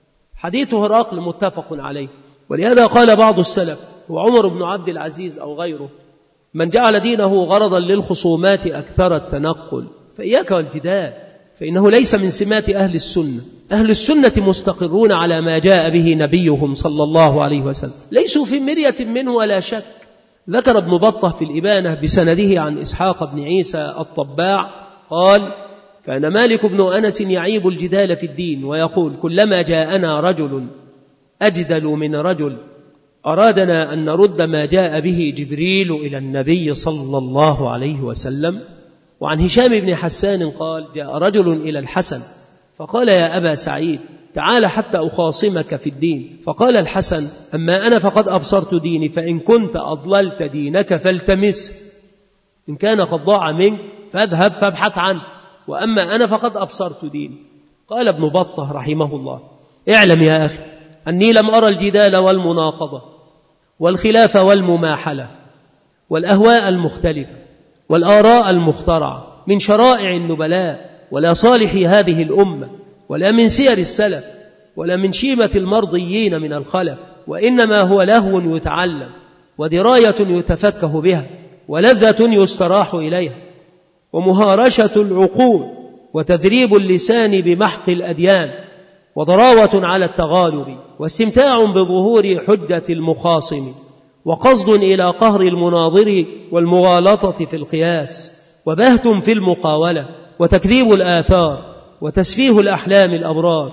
حديث هرقل متفق عليه، ولهذا قال بعض السلف وعمر بن عبد العزيز أو غيره: من جعل دينه غرضا للخصومات أكثر التنقل، فإياك والجدال، فإنه ليس من سمات أهل السنة. أهل السنة مستقرون على ما جاء به نبيهم صلى الله عليه وسلم، ليسوا في مرية منه ولا شك. ذكر ابن بطة في الإبانة بسنده عن إسحاق بن عيسى الطباع قال: كان مالك بن أنس يعيب الجدال في الدين ويقول: كلما جاءنا رجل أجدل من رجل أرادنا أن نرد ما جاء به جبريل إلى النبي صلى الله عليه وسلم. وعن هشام بن حسان قال: جاء رجل إلى الحسن فقال: يا أبا سعيد تعال حتى أخاصمك في الدين. فقال الحسن: أما أنا فقد أبصرت ديني، فإن كنت أضللت دينك فالتمسه، إن كان قد ضاع منك فاذهب فابحث عنه، وأما أنا فقد أبصرت ديني. قال ابن بطة رحمه الله: اعلم يا أخي أني لم أرى الجدال والمناقضة والخلاف والمماحلة والأهواء المختلفة والآراء المخترعة من شرائع النبلاء ولا صالح هذه الأمة ولا من سير السلف ولا من شيمة المرضيين من الخلف، وإنما هو لهو يتعلم ودراية يتفكه بها ولذة يستراح إليها ومهارشة العقول وتذريب اللسان بمحق الأديان وضراوة على التغالب واستمتاع بظهور حجة المخاصم وقصد إلى قهر المناظر والمغالطة في القياس وبهت في المقاولة وتكذيب الآثار وتسفيه الأحلام الأبرار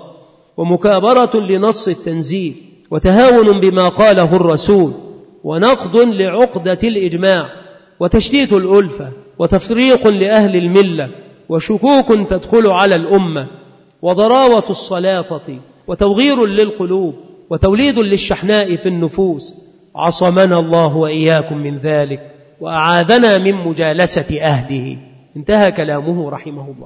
ومكابرة لنص التنزيل وتهاون بما قاله الرسول ونقض لعقدة الإجماع وتشتيت الألفة وتفريق لأهل الملة وشكوك تدخل على الأمة وضراوة الصلاطة وتوغير للقلوب وتوليد للشحناء في النفوس. عصمنا الله وإياكم من ذلك وأعاذنا من مجالسة أهله. انتهى كلامه رحمه الله.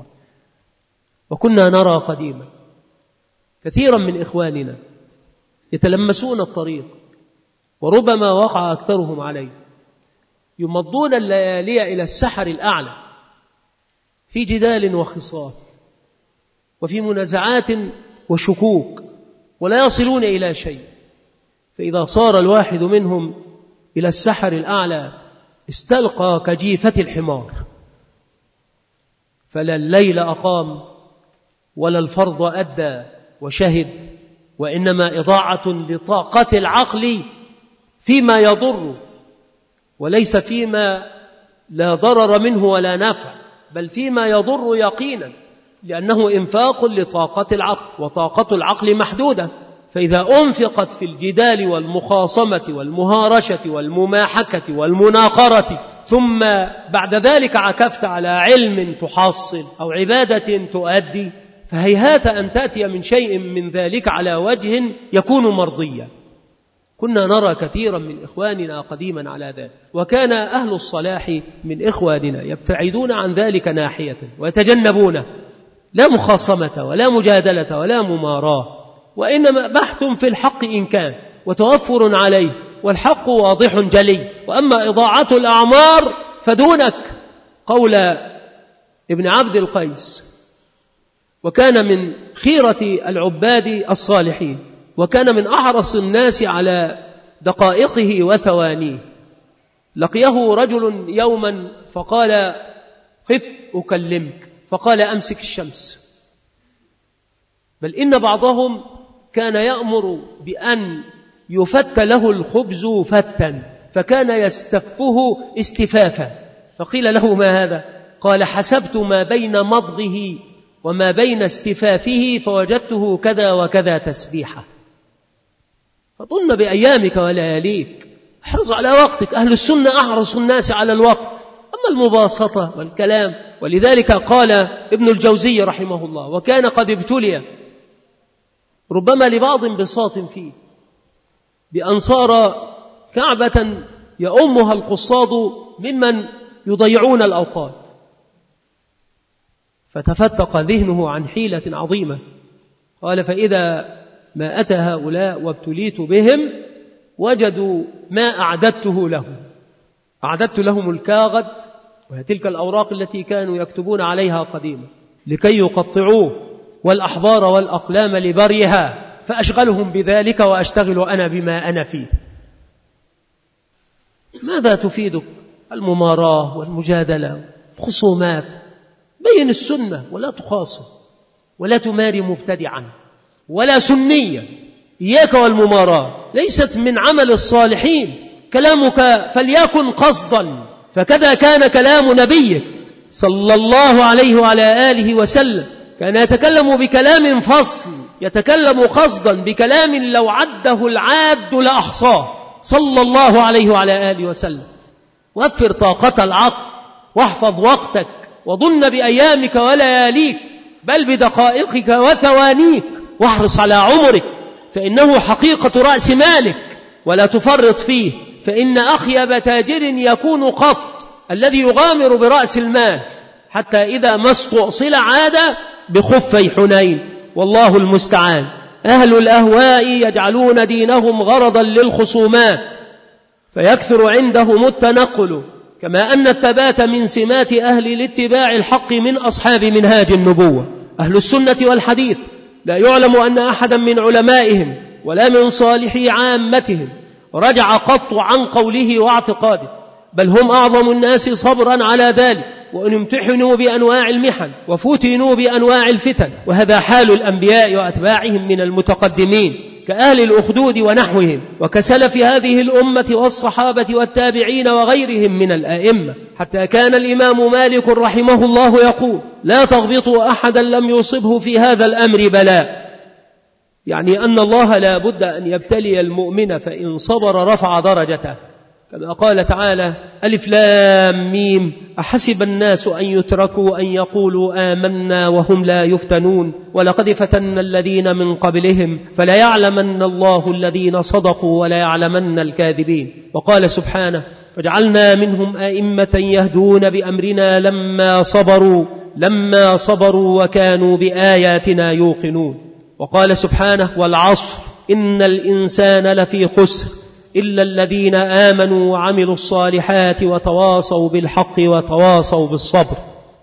وكنا نرى قديما كثيرا من إخواننا يتلمسون الطريق وربما وقع أكثرهم عليه، يمضون الليالي إلى السحر الأعلى في جدال وخصام وفي منازعات وشكوك ولا يصلون إلى شيء. فإذا صار الواحد منهم إلى السحر الأعلى استلقى كجيفة الحمار، فلا الليل أقام ولا الفرض أدى وشهد، وإنما إضاعة لطاقة العقل فيما يضر وليس فيما لا ضرر منه ولا نفع، بل فيما يضر يقينا، لأنه إنفاق لطاقة العقل، وطاقة العقل محدودة فإذا أنفقت في الجدال والمخاصمة والمهارشة والمماحكة والمناقرة ثم بعد ذلك عكفت على علم تحصل أو عبادة تؤدي، فهيهات أن تأتي من شيء من ذلك على وجه يكون مرضيا. كنا نرى كثيرا من إخواننا قديما على ذلك، وكان أهل الصلاح من إخواننا يبتعدون عن ذلك ناحية ويتجنبونه، لا مخاصمة ولا مجادلة ولا مماراة، وإنما بحث في الحق إن كان وتوفر عليه، والحق واضح جلي. وأما إضاعة الأعمار فدونك. قول ابن عبد القيس، وكان من خيرة العباد الصالحين، وكان من أحرص الناس على دقائقه وثوانيه. لقيه رجل يوما فقال: خف أكلمك. فقال: أمسك الشمس. بل إن بعضهم كان يأمر بأن يفت له الخبز فتا، فكان يستفه استفافا. فقيل له: ما هذا؟ قال: حسبت ما بين مضغه وما بين استفافه فوجدته كذا وكذا تسبيحة. فطن بأيامك ولياليك، احرص على وقتك. أهل السنة أحرص الناس على الوقت، أما المباسطة والكلام. ولذلك قال ابن الجوزي رحمه الله: وكان قد ابتلي ربما لبعض انبساط فيه بأن صار كعبة يؤمها القصاد ممن يضيعون الأوقات، فتفتق ذهنه عن حيلة عظيمة. قال: فإذا ما أتى هؤلاء وابتليت بهم وجدوا ما أعددته لهم. أعددت لهم الكاغد، وهي تلك الأوراق التي كانوا يكتبون عليها قديما، لكي يقطعوه، والأحبار والأقلام لبريها، فأشغلهم بذلك وأشتغل أنا بما أنا فيه. ماذا تفيدك المماراة والمجادلة والخصومات؟ بين السنة ولا تخاصم، ولا تماري مبتدعا ولا سنيا. إياك والمماراة، ليست من عمل الصالحين. كلامك فليكن قصدا، فكذا كان كلام نبيك صلى الله عليه وعلى آله وسلم. كان يتكلم بكلام فصل، يتكلم قصدا بكلام لو عده العاد لأحصاه صلى الله عليه وعلى آله وسلم. وفر طاقة العقل، واحفظ وقتك، وظن بأيامك ولياليك، بل بدقائقك وثوانيك، واحرص على عمرك، فإنه حقيقة رأس مالك، ولا تفرط فيه. فإن أخيب تاجر يكون قط الذي يغامر برأس المال، حتى إذا ما استؤصل عاد بخفي حنين، والله المستعان. أهل الأهواء يجعلون دينهم غرضا للخصومات، فيكثر عندهم التنقل، كما أن الثبات من سمات أهل الاتباع الحق من أصحاب منهاج النبوة. أهل السنة والحديث لا يعلم أن أحدا من علمائهم ولا من صالحي عامتهم رجع قط عن قوله واعتقاده، بل هم أعظم الناس صبرا على ذلك، وأن امتحنوا بأنواع المحن وفتنوا بأنواع الفتن. وهذا حال الأنبياء وأتباعهم من المتقدمين كأهل الأخدود ونحوهم، وكسلف هذه الأمة والصحابة والتابعين وغيرهم من الآئمة. حتى كان الإمام مالك رحمه الله يقول: لا تغبطوا أحدا لم يصبه في هذا الأمر بلاء، يعني أن الله لا بد أن يبتلي المؤمن، فإن صبر رفع درجته، كما قال تعالى: ألف لام ميم أحسب الناس أن يتركوا أن يقولوا آمنا وهم لا يفتنون ولقد فتنا الذين من قبلهم فلا يعلمن الله الذين صدقوا ولا يعلمن الكاذبين. وقال سبحانه: فجعلنا منهم أئمة يهدون بأمرنا لما صبروا لما صبروا وكانوا بآياتنا يوقنون. وقال سبحانه: والعصر إن الإنسان لفي خسر إلا الذين آمنوا وعملوا الصالحات وتواصوا بالحق وتواصوا بالصبر.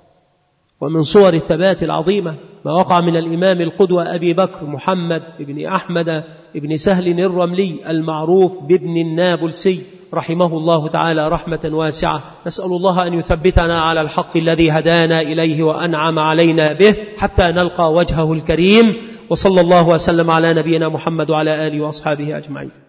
ومن صور الثبات العظيمة ما وقع من الإمام القدوة أبي بكر محمد بن أحمد بن سهل الرملي المعروف بابن النابلسي رحمه الله تعالى رحمة واسعة. نسأل الله أن يثبتنا على الحق الذي هدانا إليه وأنعم علينا به حتى نلقى وجهه الكريم. وصلى الله وسلم على نبينا محمد وعلى آله وأصحابه أجمعين.